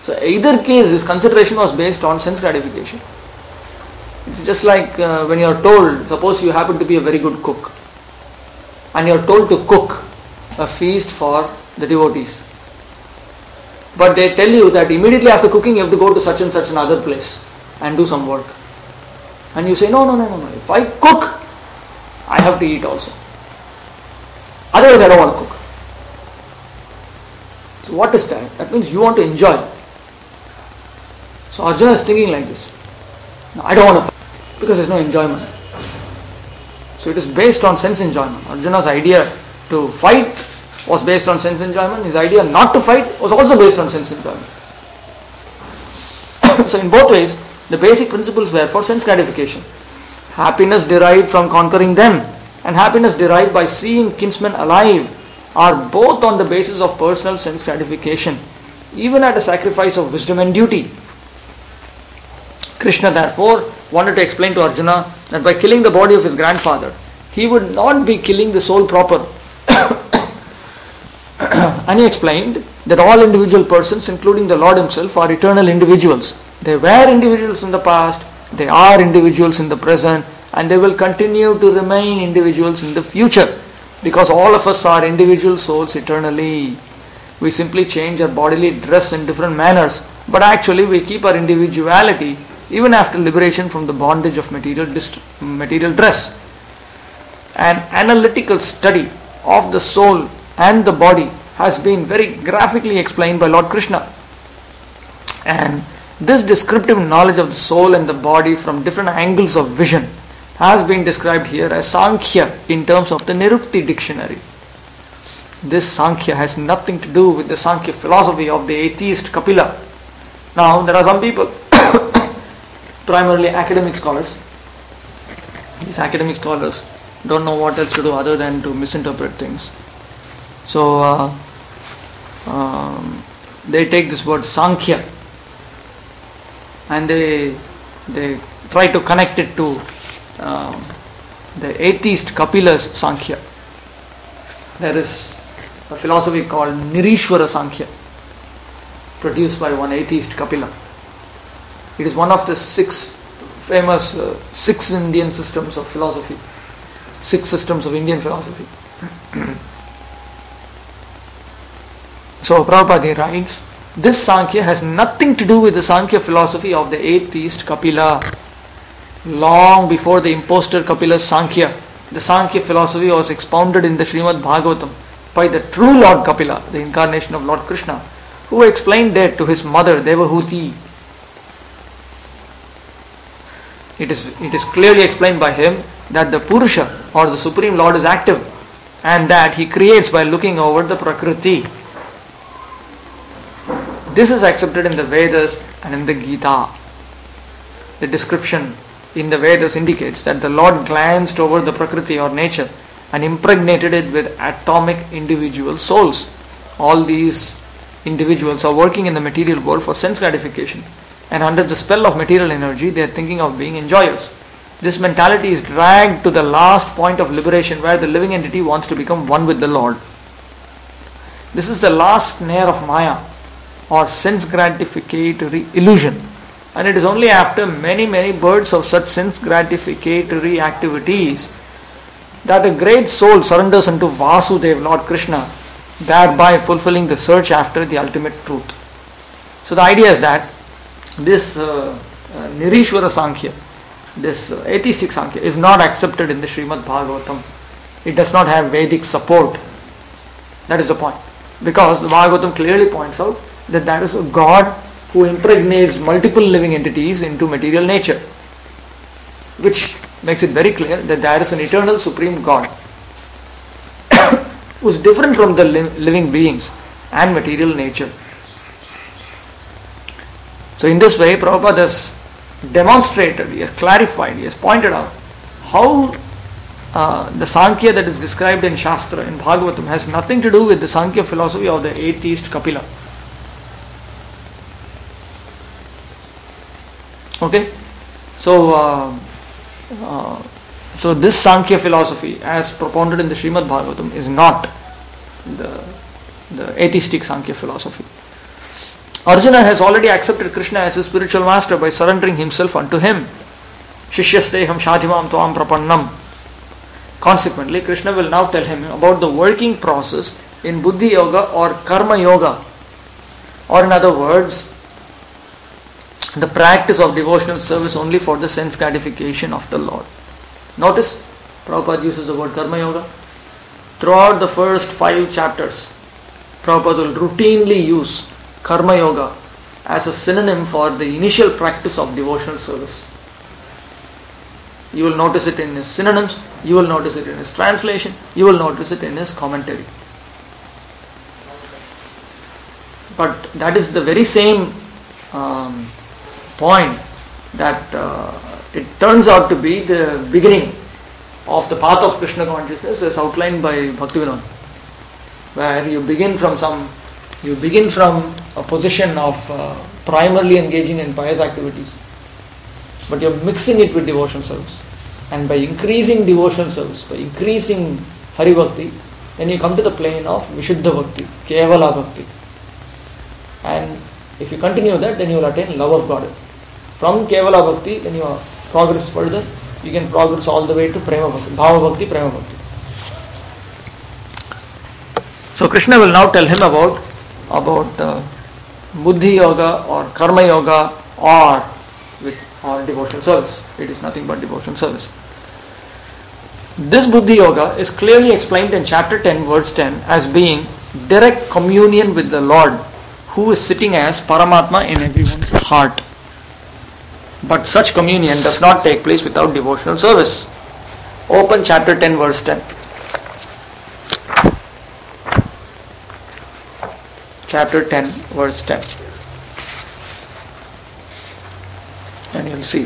So either case, this consideration was based on sense gratification. It's just like when you are told, suppose you happen to be a very good cook, and you are told to cook a feast for the devotees. But they tell you that immediately after cooking you have to go to such and such another place and do some work. And you say, no. If I cook, I have to eat also. Otherwise I don't want to cook. So what is that? That means you want to enjoy. So Arjuna is thinking like this. No, I don't want to fight because there is no enjoyment. So it is based on sense enjoyment. Arjuna's idea to fight was based on sense enjoyment. His idea not to fight was also based on sense enjoyment. So in both ways, the basic principles were for sense gratification. Happiness derived from conquering them and happiness derived by seeing kinsmen alive are both on the basis of personal sense gratification, even at a sacrifice of wisdom and duty. Krishna therefore wanted to explain to Arjuna that by killing the body of his grandfather, he would not be killing the soul proper. And he explained that all individual persons, including the Lord himself, are eternal individuals. They were individuals in the past, they are individuals in the present, and they will continue to remain individuals in the future, because all of us are individual souls eternally. We simply change our bodily dress in different manners, but actually we keep our individuality even after liberation from the bondage of material dress. An analytical study of the soul and the body has been very graphically explained by Lord Krishna. And this descriptive knowledge of the soul and the body from different angles of vision has been described here as Sankhya in terms of the Nirukti dictionary. This Sankhya has nothing to do with the Sankhya philosophy of the atheist Kapila. Now, there are some people, primarily academic scholars. These academic scholars don't know what else to do other than to misinterpret things. So, they take this word Sankhya and they try to connect it to the atheist Kapila's Sankhya. There is a philosophy called Nirishwara Sankhya, produced by one atheist Kapila. It is one of the six famous six Indian systems of philosophy, six systems of Indian philosophy. So Prabhupada writes, this Sankhya has nothing to do with the Sankhya philosophy of the atheist Kapila. Long before the impostor Kapila's Sankhya, the Sankhya philosophy was expounded in the Srimad Bhagavatam by the true Lord Kapila, the incarnation of Lord Krishna, who explained it to his mother Devahuti. It is clearly explained by him that the Purusha or the Supreme Lord is active and that he creates by looking over the Prakriti. This is accepted in the Vedas and in the Gita. The description in the Vedas indicates that the Lord glanced over the Prakriti or nature and impregnated it with atomic individual souls. All these individuals are working in the material world for sense gratification, and under the spell of material energy they are thinking of being enjoyers. This mentality is dragged to the last point of liberation where the living entity wants to become one with the Lord. This is the last snare of Maya or sense gratificatory illusion, and it is only after many births of such sense gratificatory activities that a great soul surrenders unto Vasudev, Lord Krishna, thereby fulfilling the search after the ultimate truth. So the idea is that this Nirishwara Sankhya, this atheistic Sankhya, is not accepted in the Srimad Bhagavatam. It does not have Vedic support. That is the point. Because the Bhagavatam clearly points out that there is a God who impregnates multiple living entities into material nature, which makes it very clear that there is an eternal supreme God who is different from the living beings and material nature. So in this way, Prabhupada has demonstrated, he has clarified, he has pointed out how the Sankhya that is described in Shastra, in Bhagavatam, has nothing to do with the Sankhya philosophy of the atheist Kapila. Okay? So this Sankhya philosophy, as propounded in the Srimad Bhagavatam, is not the atheistic Sankhya philosophy. Arjuna has already accepted Krishna as his spiritual master by surrendering himself unto him. Shishyasteham shadhimam tvam prapannam. Consequently, Krishna will now tell him about the working process in Buddhi Yoga or Karma Yoga, or in other words, the practice of devotional service only for the sense gratification of the Lord. Notice, Prabhupada uses the word Karma Yoga. Throughout the first 5 chapters, Prabhupada will routinely use Karma Yoga as a synonym for the initial practice of devotional service. You will notice it in his synonyms, you will notice it in his translation, you will notice it in his commentary. But that is the very same point that it turns out to be the beginning of the path of Krishna consciousness as outlined by Bhaktivinoda, where you begin from a position of primarily engaging in pious activities, but you're mixing it with devotional service. And by increasing devotional service, by increasing Hari Bhakti, then you come to the plane of Vishuddha Bhakti, Kevala Bhakti. And if you continue that, then you will attain love of God. From Kevala Bhakti, then you progress further. You can progress all the way to Prema Bhakti, Bhava Bhakti, Prema Bhakti. So Krishna will now tell him about Buddhi Yoga or Karma Yoga or devotional service. It is nothing but devotional service. This Buddhi Yoga is clearly explained in chapter 10 verse 10 as being direct communion with the Lord, who is sitting as Paramatma in everyone's heart. But such communion does not take place without devotional service. Open chapter 10 verse 10. Chapter 10 verse 10. And you'll see.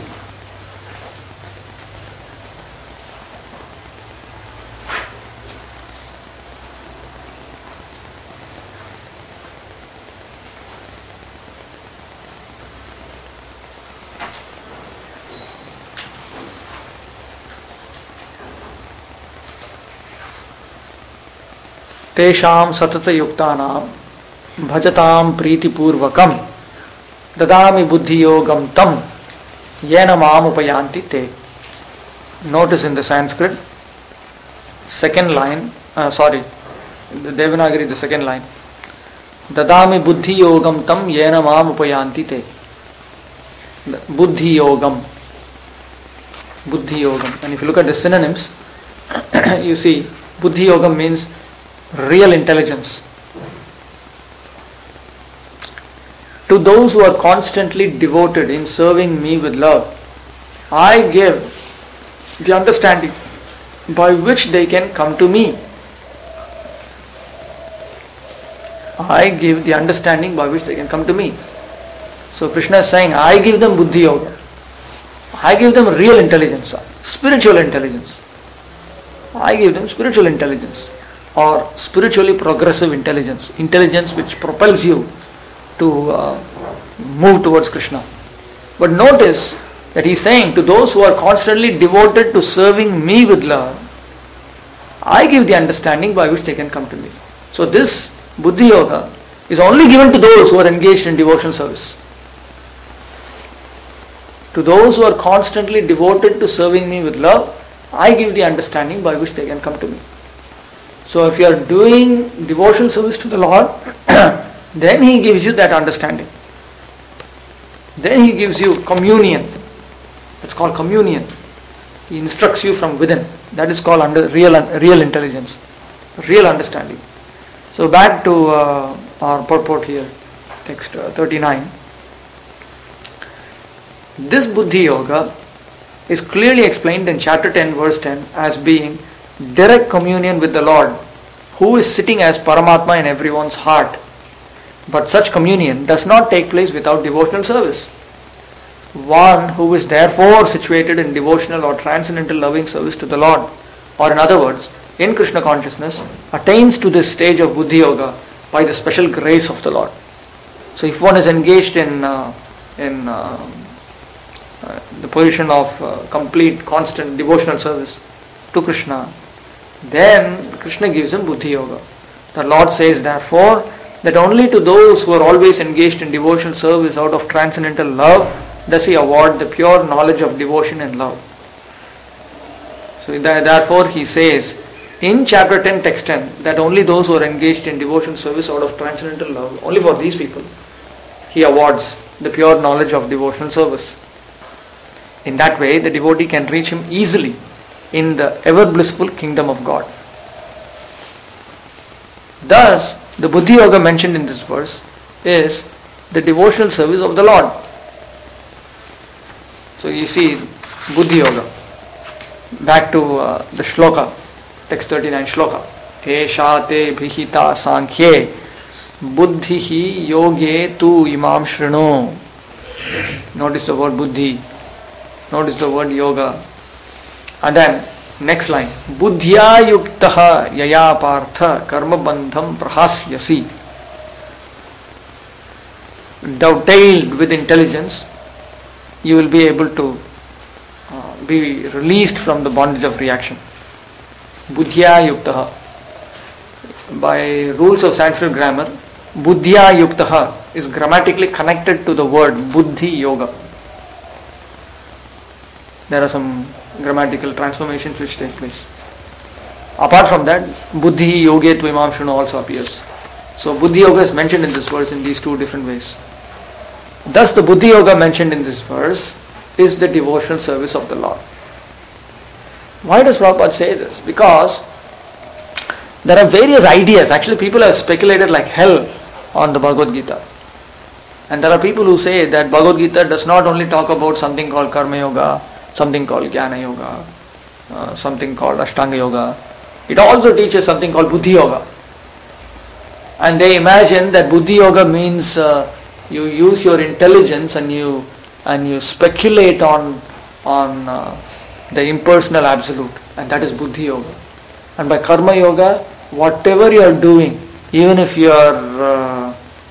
तेषां सतत युक्तानां भजतां प्रीतिपूर्वकं ददामि बुद्धि योगं तं येन माम उपयान्ति ते. Notice in the Sanskrit, second line, the Devanagari, the second line, Dadami buddhi yogam tam yena maam upayanti te. Buddhi yogam. Buddhi yogam. And if you look at the synonyms, you see buddhi yogam means real intelligence. To those who are constantly devoted in serving me with love, I give the understanding by which they can come to me. I give the understanding by which they can come to me. So Krishna is saying, I give them buddhi yoga. I give them real intelligence, spiritual intelligence. I give them spiritual intelligence or spiritually progressive intelligence, intelligence which propels you to move towards Krishna. But notice that he is saying, to those who are constantly devoted to serving me with love, I give the understanding by which they can come to me. So this buddhi yoga is only given to those who are engaged in devotional service. To those who are constantly devoted to serving me with love, I give the understanding by which they can come to me. So if you are doing devotional service to the Lord, then he gives you that understanding. Then he gives you communion. It's called communion. He instructs you from within. That is called real intelligence, real understanding. So back to our purport here, text 39. This buddhi yoga is clearly explained in chapter 10 verse 10 as being direct communion with the Lord, who is sitting as Paramatma in everyone's heart. But such communion does not take place without devotional service. One who is therefore situated in devotional or transcendental loving service to the Lord, or in other words, in Krishna consciousness, attains to this stage of buddhi yoga by the special grace of the Lord. So if one is engaged in the position of complete, constant devotional service to Krishna, then Krishna gives him buddhi yoga. The Lord says, therefore, that only to those who are always engaged in devotional service out of transcendental love does he award the pure knowledge of devotion and love. So therefore he says in chapter 10, text 10, that only those who are engaged in devotional service out of transcendental love, only for these people, he awards the pure knowledge of devotional service. In that way, the devotee can reach him easily in the ever blissful kingdom of God. Thus, the Buddhi Yoga mentioned in this verse is the devotional service of the Lord. So you see, Buddhi Yoga. Back to the shloka, text 39 shloka. Esha te bhihita sankhye buddhihi yoge tu imam shrinu. Notice the word buddhi. Notice the word yoga. And then next line. Buddhya yuktaha yaya partha karma bandham prahasyasi. Dovetailed with intelligence, you will be able to be released from the bondage of reaction. Buddhya yuktaha. By rules of Sanskrit grammar, Buddhya yuktaha is grammatically connected to the word Buddhi yoga. There are some grammatical transformations which take place. Apart from that, Buddhi yoge tu imam shrinu also appears. So Buddhi yoga is mentioned in this verse in these two different ways. Thus the Buddhi yoga mentioned in this verse is the devotional service of the Lord. Why does Prabhupada say this? Because there are various ideas. Actually, people have speculated like hell on the Bhagavad Gita. And there are people who say that Bhagavad Gita does not only talk about something called Karma Yoga, something called Jnana Yoga, something called Ashtanga Yoga. It also teaches something called Buddhi Yoga. And they imagine that Buddhi Yoga means you use your intelligence and you speculate on the impersonal absolute, and that is Buddhi Yoga. And by Karma Yoga, whatever you are doing, even if you are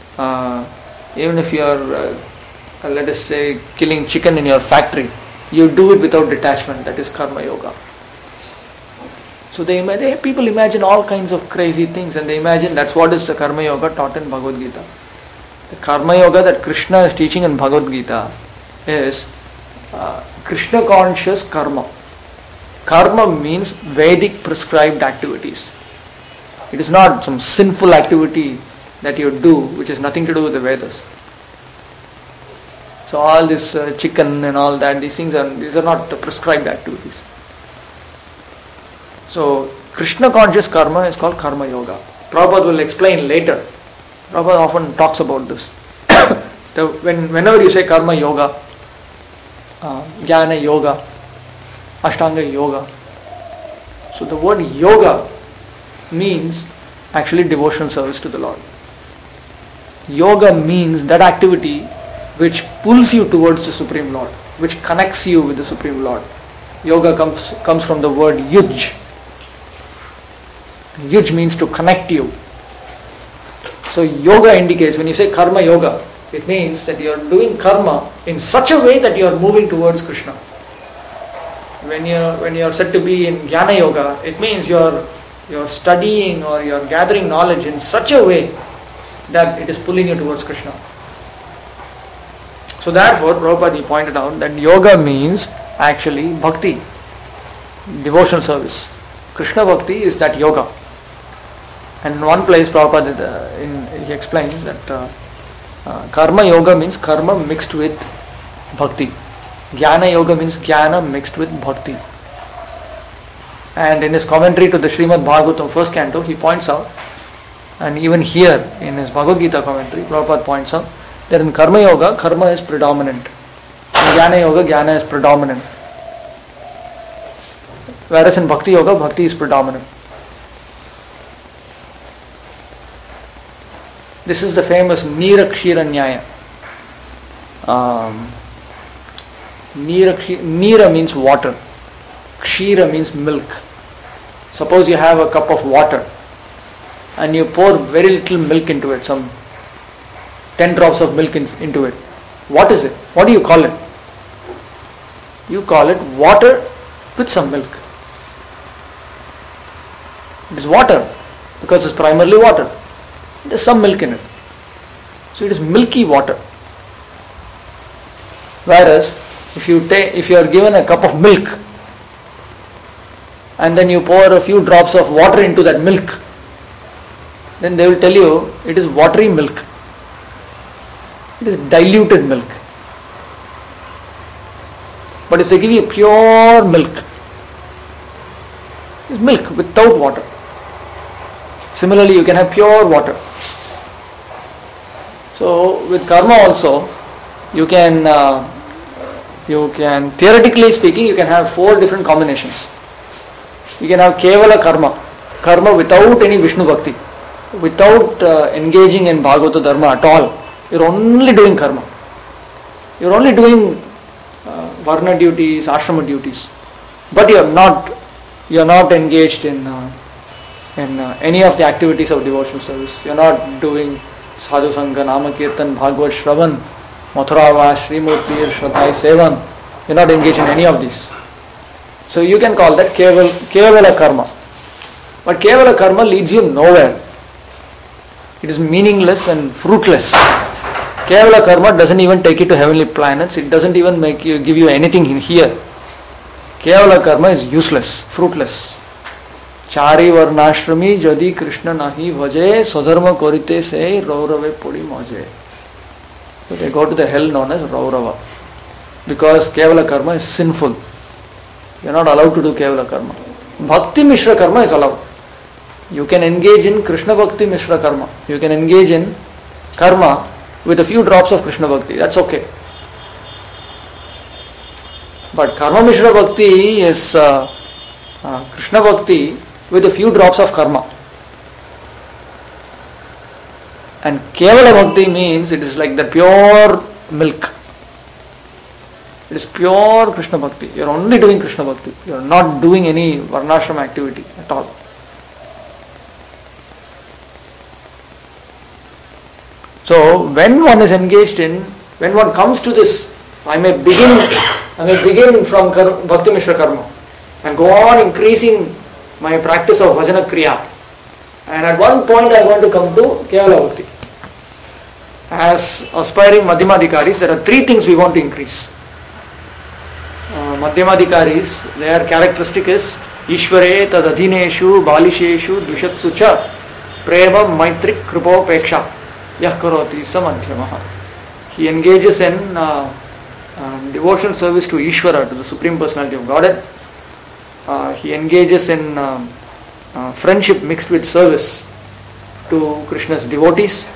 let us say killing chicken in your factory, you do it without detachment. That is Karma Yoga. So people imagine all kinds of crazy things, and they imagine that's what is the Karma Yoga taught in Bhagavad Gita. The Karma Yoga that Krishna is teaching in Bhagavad Gita is Krishna conscious karma. Karma means Vedic prescribed activities. It is not some sinful activity that you do which has nothing to do with the Vedas. So all this chicken and all that, these are not prescribed activities. So Krishna conscious karma is called Karma Yoga. Prabhupada will explain later. Prabhupada often talks about this. Whenever you say Karma Yoga, Jnana Yoga, Ashtanga Yoga, so the word Yoga means actually devotional service to the Lord. Yoga means that activity which pulls you towards the Supreme Lord, which connects you with the Supreme Lord. Yoga comes from the word yuj. Yuj means to connect you. So yoga indicates, when you say Karma Yoga, it means that you are doing karma in such a way that you are moving towards Krishna. When you are said to be in Jnana Yoga, it means you are studying or you are gathering knowledge in such a way that it is pulling you towards Krishna. So therefore, Prabhupada pointed out that yoga means actually bhakti, devotional service. Krishna bhakti is that yoga. And in one place Prabhupada he explains that Karma Yoga means karma mixed with bhakti. Jnana Yoga means jnana mixed with bhakti. And in his commentary to the Srimad Bhagavatam first canto, he points out, and even here in his Bhagavad Gita commentary, Prabhupada points out that in Karma Yoga, karma is predominant. In Jnana Yoga, jnana is predominant. Whereas in Bhakti Yoga, bhakti is predominant. This is the famous Nira Kshira Nyaya. Nira means water. Kshira means milk. Suppose you have a cup of water and you pour very little milk into it, some 10 drops of milk into it. What is it? What do you call it? You call it water with some milk. It is water because it's primarily water. There's some milk in it. So it is milky water. Whereas if you are given a cup of milk and then you pour a few drops of water into that milk, then they will tell you it is watery milk. It is diluted milk. But if they give you pure milk, it's milk without water. Similarly, you can have pure water. So with karma also, you can theoretically speaking, you can have 4 different combinations. You can have kevala karma without any Vishnu bhakti, without engaging in Bhagavata dharma at all. You're only doing karma. You're only doing varna duties, ashrama duties, but you're not engaged in any of the activities of devotional service. You're not doing sadhu sangha, nama kirtan, bhagavad shravan, mathurava, srimurti, shraddhai sevan. You're not engaged in any of these. So you can call that kevala karma. But kevala karma leads you nowhere. It is meaningless and fruitless. Kevala karma doesn't even take you to heavenly planets. It doesn't even give you anything in here. Kevala karma is useless, fruitless. Chari varnashrami jadi Krishna nahi bhaje swadharma korite se raurave podi maje. So they go to the hell known as Raurava. Because kevala karma is sinful. You are not allowed to do kevala karma. Bhakti Mishra karma is allowed. You can engage in Krishna Bhakti Mishra karma. You can engage in karma with a few drops of Krishna Bhakti. That's okay. But Karma Mishra Bhakti is Krishna Bhakti with a few drops of karma. And Kevala Bhakti means it is like the pure milk. It is pure Krishna Bhakti. You are only doing Krishna Bhakti. You are not doing any Varnashram activity at all. So when one is engaged in, when one comes to this, I may begin from Bhakti Mishra Karma and go on increasing my practice of Bhajana Kriya. And at one point I want to come to Kevala Bhakti. As aspiring Madhyamadhikaris, there are 3 things we want to increase. Madhyamadhikaris, their characteristic is Ishvare tad adhineshu balisheshu dvishatsu cha prema maitrik kripopeksha yah karoti samadhyamaha. He engages in devotional service to Ishvara, to the Supreme Personality of Godhead. He engages in friendship mixed with service to Krishna's devotees.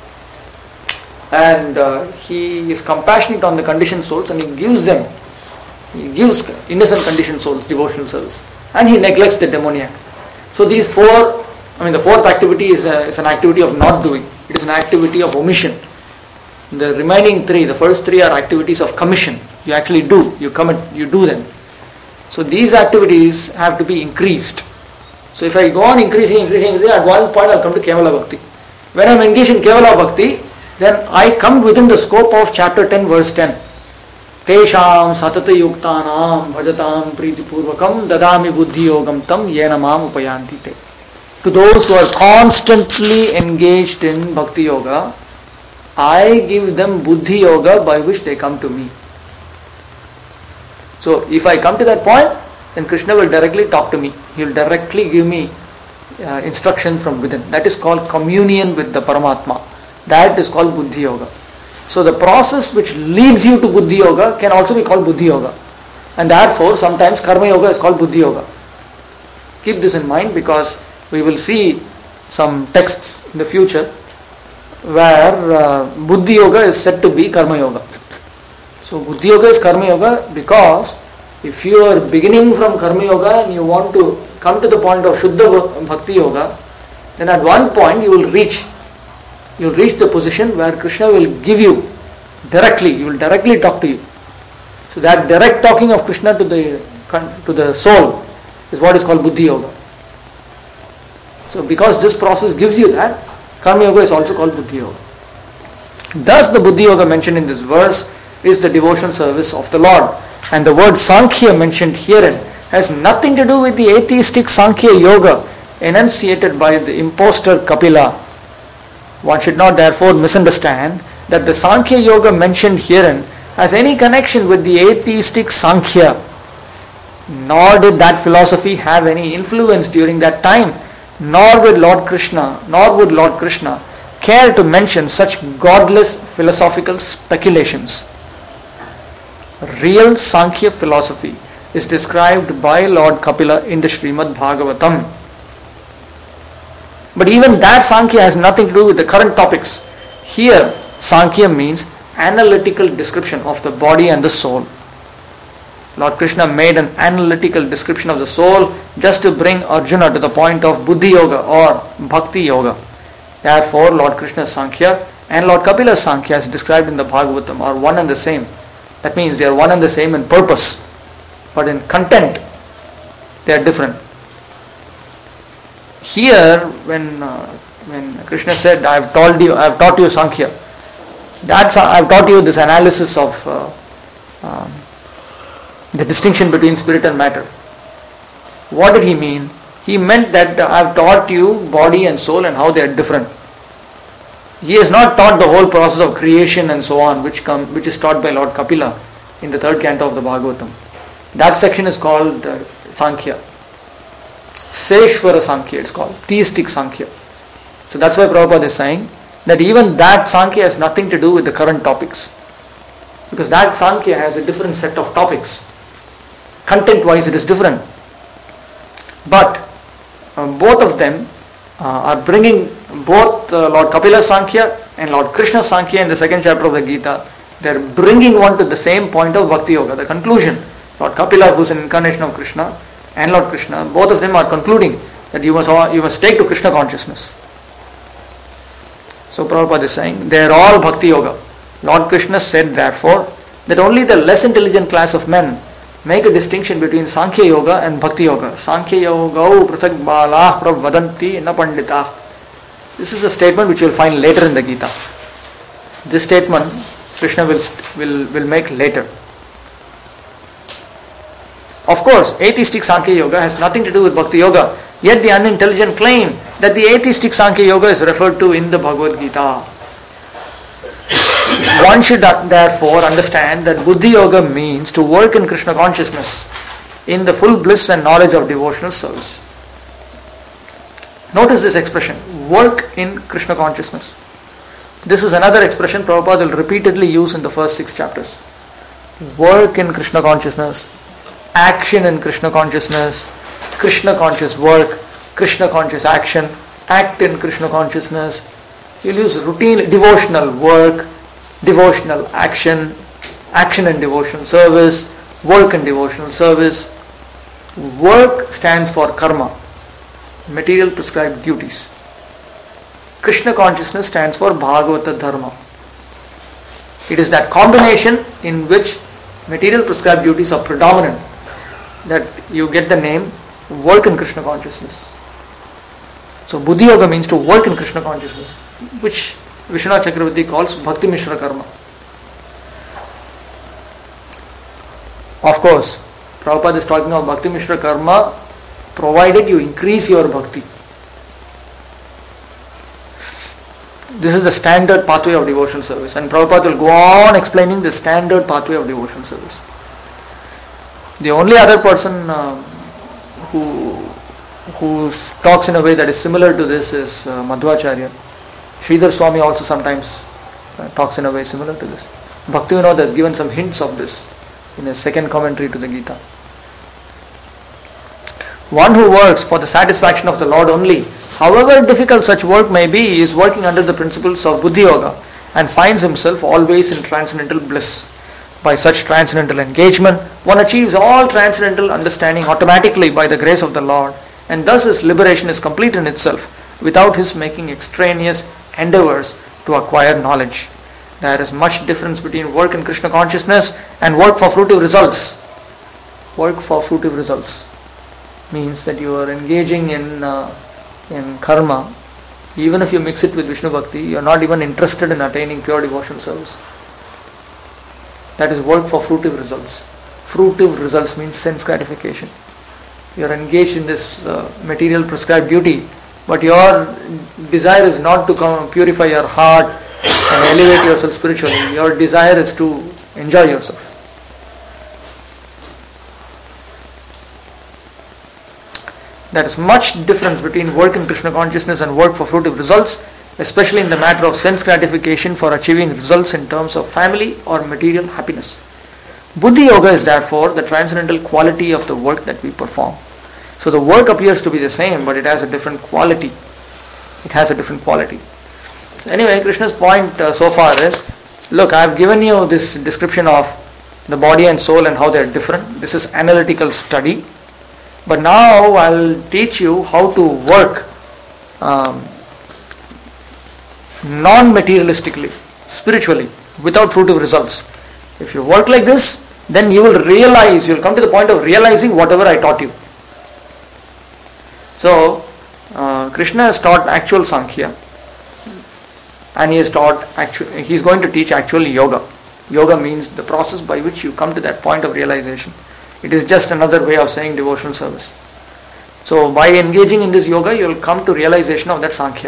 And he is compassionate on the conditioned souls and he gives innocent conditioned souls devotional service. And he neglects the demoniac. So these 4, the 4th activity is an activity of not doing. It is an activity of omission. The remaining 3, the first 3 are activities of commission. You actually do, you commit, you do them. So these activities have to be increased. So if I go on increasing, at one point I will come to Kevala Bhakti. When I am engaged in Kevala Bhakti, then I come within the scope of chapter 10 verse 10. Tesham satata yuktanam bhajatam pritipurvakam dadami buddhi yogam tam yena mam upayanti te. To those who are constantly engaged in Bhakti Yoga, I give them Buddhi Yoga by which they come to me. So if I come to that point, then Krishna will directly talk to me. He will directly give me instruction from within. That is called communion with the Paramatma. That is called Buddhi Yoga. So the process which leads you to Buddhi Yoga can also be called Buddhi Yoga. And therefore sometimes Karma Yoga is called Buddhi Yoga. Keep this in mind because we will see some texts in the future where Buddhi Yoga is said to be Karma Yoga. So Buddhi Yoga is Karma Yoga because if you are beginning from Karma Yoga and you want to come to the point of Shuddha Bhakti Yoga, then at one point you will reach the position where Krishna will give you directly, he will directly talk to you. So that direct talking of Krishna to the soul is what is called Buddhi Yoga. So because this process gives you that, Karma Yoga is also called Buddhi Yoga. Thus the Buddhi Yoga mentioned in this verse is the devotional service of the Lord. And the word Sankhya mentioned herein has nothing to do with the atheistic Sankhya Yoga enunciated by the impostor Kapila. One should not therefore misunderstand that the Sankhya Yoga mentioned herein has any connection with the atheistic Sankhya, nor did that philosophy have any influence during that time, nor would Lord Krishna care to mention such godless philosophical speculations. Real Sankhya philosophy is described by Lord Kapila in the Srimad Bhagavatam. But even that Sankhya has nothing to do with the current topics. Here, Sankhya means analytical description of the body and the soul. Lord Krishna made an analytical description of the soul just to bring Arjuna to the point of Buddhi Yoga or Bhakti Yoga. Therefore, Lord Krishna's Sankhya and Lord Kapila's Sankhya as described in the Bhagavatam are one and the same. That means they are one and the same in purpose, but in content they are different. Here, when Krishna said, I have taught you Sankhya, I have taught you this analysis of the distinction between spirit and matter. What did he mean? He meant that I have taught you body and soul and how they are different. He has not taught the whole process of creation and so on, which is taught by Lord Kapila in the 3rd canto of the Bhagavatam. That section is called Sankhya. Seshwara Sankhya it's called, theistic Sankhya. So that's why Prabhupada is saying that even that Sankhya has nothing to do with the current topics. Because that Sankhya has a different set of topics. Content-wise it is different. But both of them are bringing both Lord Kapila's Sankhya and Lord Krishna's Sankhya in the 2nd chapter of the Gita. They are bringing one to the same point of Bhakti Yoga, the conclusion. Lord Kapila, who is an incarnation of Krishna, and Lord Krishna, both of them are concluding that you must take to Krishna consciousness. So Prabhupada is saying they are all Bhakti Yoga. Lord Krishna said therefore that only the less intelligent class of men make a distinction between Sankhya Yoga and Bhakti Yoga. Sankhya Yoga prathak balah pravvadanti na pandita. This is a statement which you will find later in the Gita. This statement Krishna will make later. Of course, atheistic Sankhya Yoga has nothing to do with Bhakti Yoga. Yet the unintelligent claim that the atheistic Sankhya Yoga is referred to in the Bhagavad Gita. One should therefore understand that Buddhi Yoga means to work in Krishna consciousness in the full bliss and knowledge of devotional service. Notice this expression, work in Krishna consciousness. This is another expression Prabhupada will repeatedly use in the first 6 chapters. Work in Krishna consciousness, action in Krishna consciousness, Krishna conscious work, Krishna conscious action, act in Krishna consciousness. You'll use routine devotional work, devotional action, action and devotional service, work and devotional service. Work stands for karma, material prescribed duties. Krishna consciousness stands for Bhagavata Dharma. It is that combination in which material prescribed duties are predominant that you get the name work in Krishna consciousness. So Buddhi Yoga means to work in Krishna consciousness, which Vishwanath Chakravarti calls Bhakti Mishra Karma. Of course, Prabhupada is talking of Bhakti Mishra Karma provided you increase your bhakti. This is the standard pathway of devotional service, and Prabhupada will go on explaining the standard pathway of devotional service. The only other person who talks in a way that is similar to this is Madhvacharya. Sridhar Swami also sometimes talks in a way similar to this. Bhaktivinoda has given some hints of this in his 2nd commentary to the Gita. One who works for the satisfaction of the Lord only, however difficult such work may be, is working under the principles of Buddhi Yoga and finds himself always in transcendental bliss. By such transcendental engagement, one achieves all transcendental understanding automatically by the grace of the Lord, and thus his liberation is complete in itself without his making extraneous endeavors to acquire knowledge. There is much difference between work in Krishna consciousness and work for fruitive results. Work for fruitive results means that you are engaging in karma. Even if you mix it with Vishnu Bhakti, you are not even interested in attaining pure devotional service. That is work for fruitive results. Fruitive results means sense gratification. You are engaged in this material prescribed duty but your desire is not to purify your heart and elevate yourself spiritually. Your desire is to enjoy yourself. There is much difference between work in Krishna consciousness and work for fruitive results, especially in the matter of sense gratification for achieving results in terms of family or material happiness. Buddhi Yoga is therefore the transcendental quality of the work that we perform. So the work appears to be the same, but it has a different quality. It has a different quality. Anyway, Krishna's point so far is, look, I have given you this description of the body and soul and how they are different. This is analytical study. But now I'll teach you how to work non-materialistically, spiritually, without fruitive results. If you work like this, then you will realize, you will come to the point of realizing whatever I taught you. So, Krishna has taught actual Sankhya, and he is going to teach actual yoga. Yoga means the process by which you come to that point of realization. It is just another way of saying devotional service. So by engaging in this yoga, you will come to realization of that Sankhya.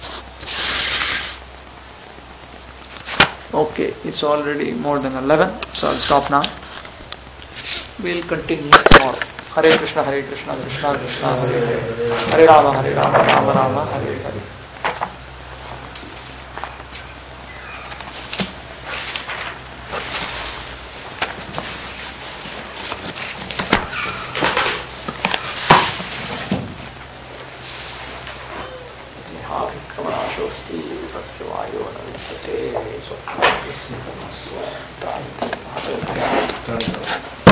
Okay, it's already more than 11, so I'll stop now. We'll continue tomorrow. Hare Krishna, Krishna Krishna, Hare Hare. Hare Rama, Rama Rama, Hare Hare. Thank you.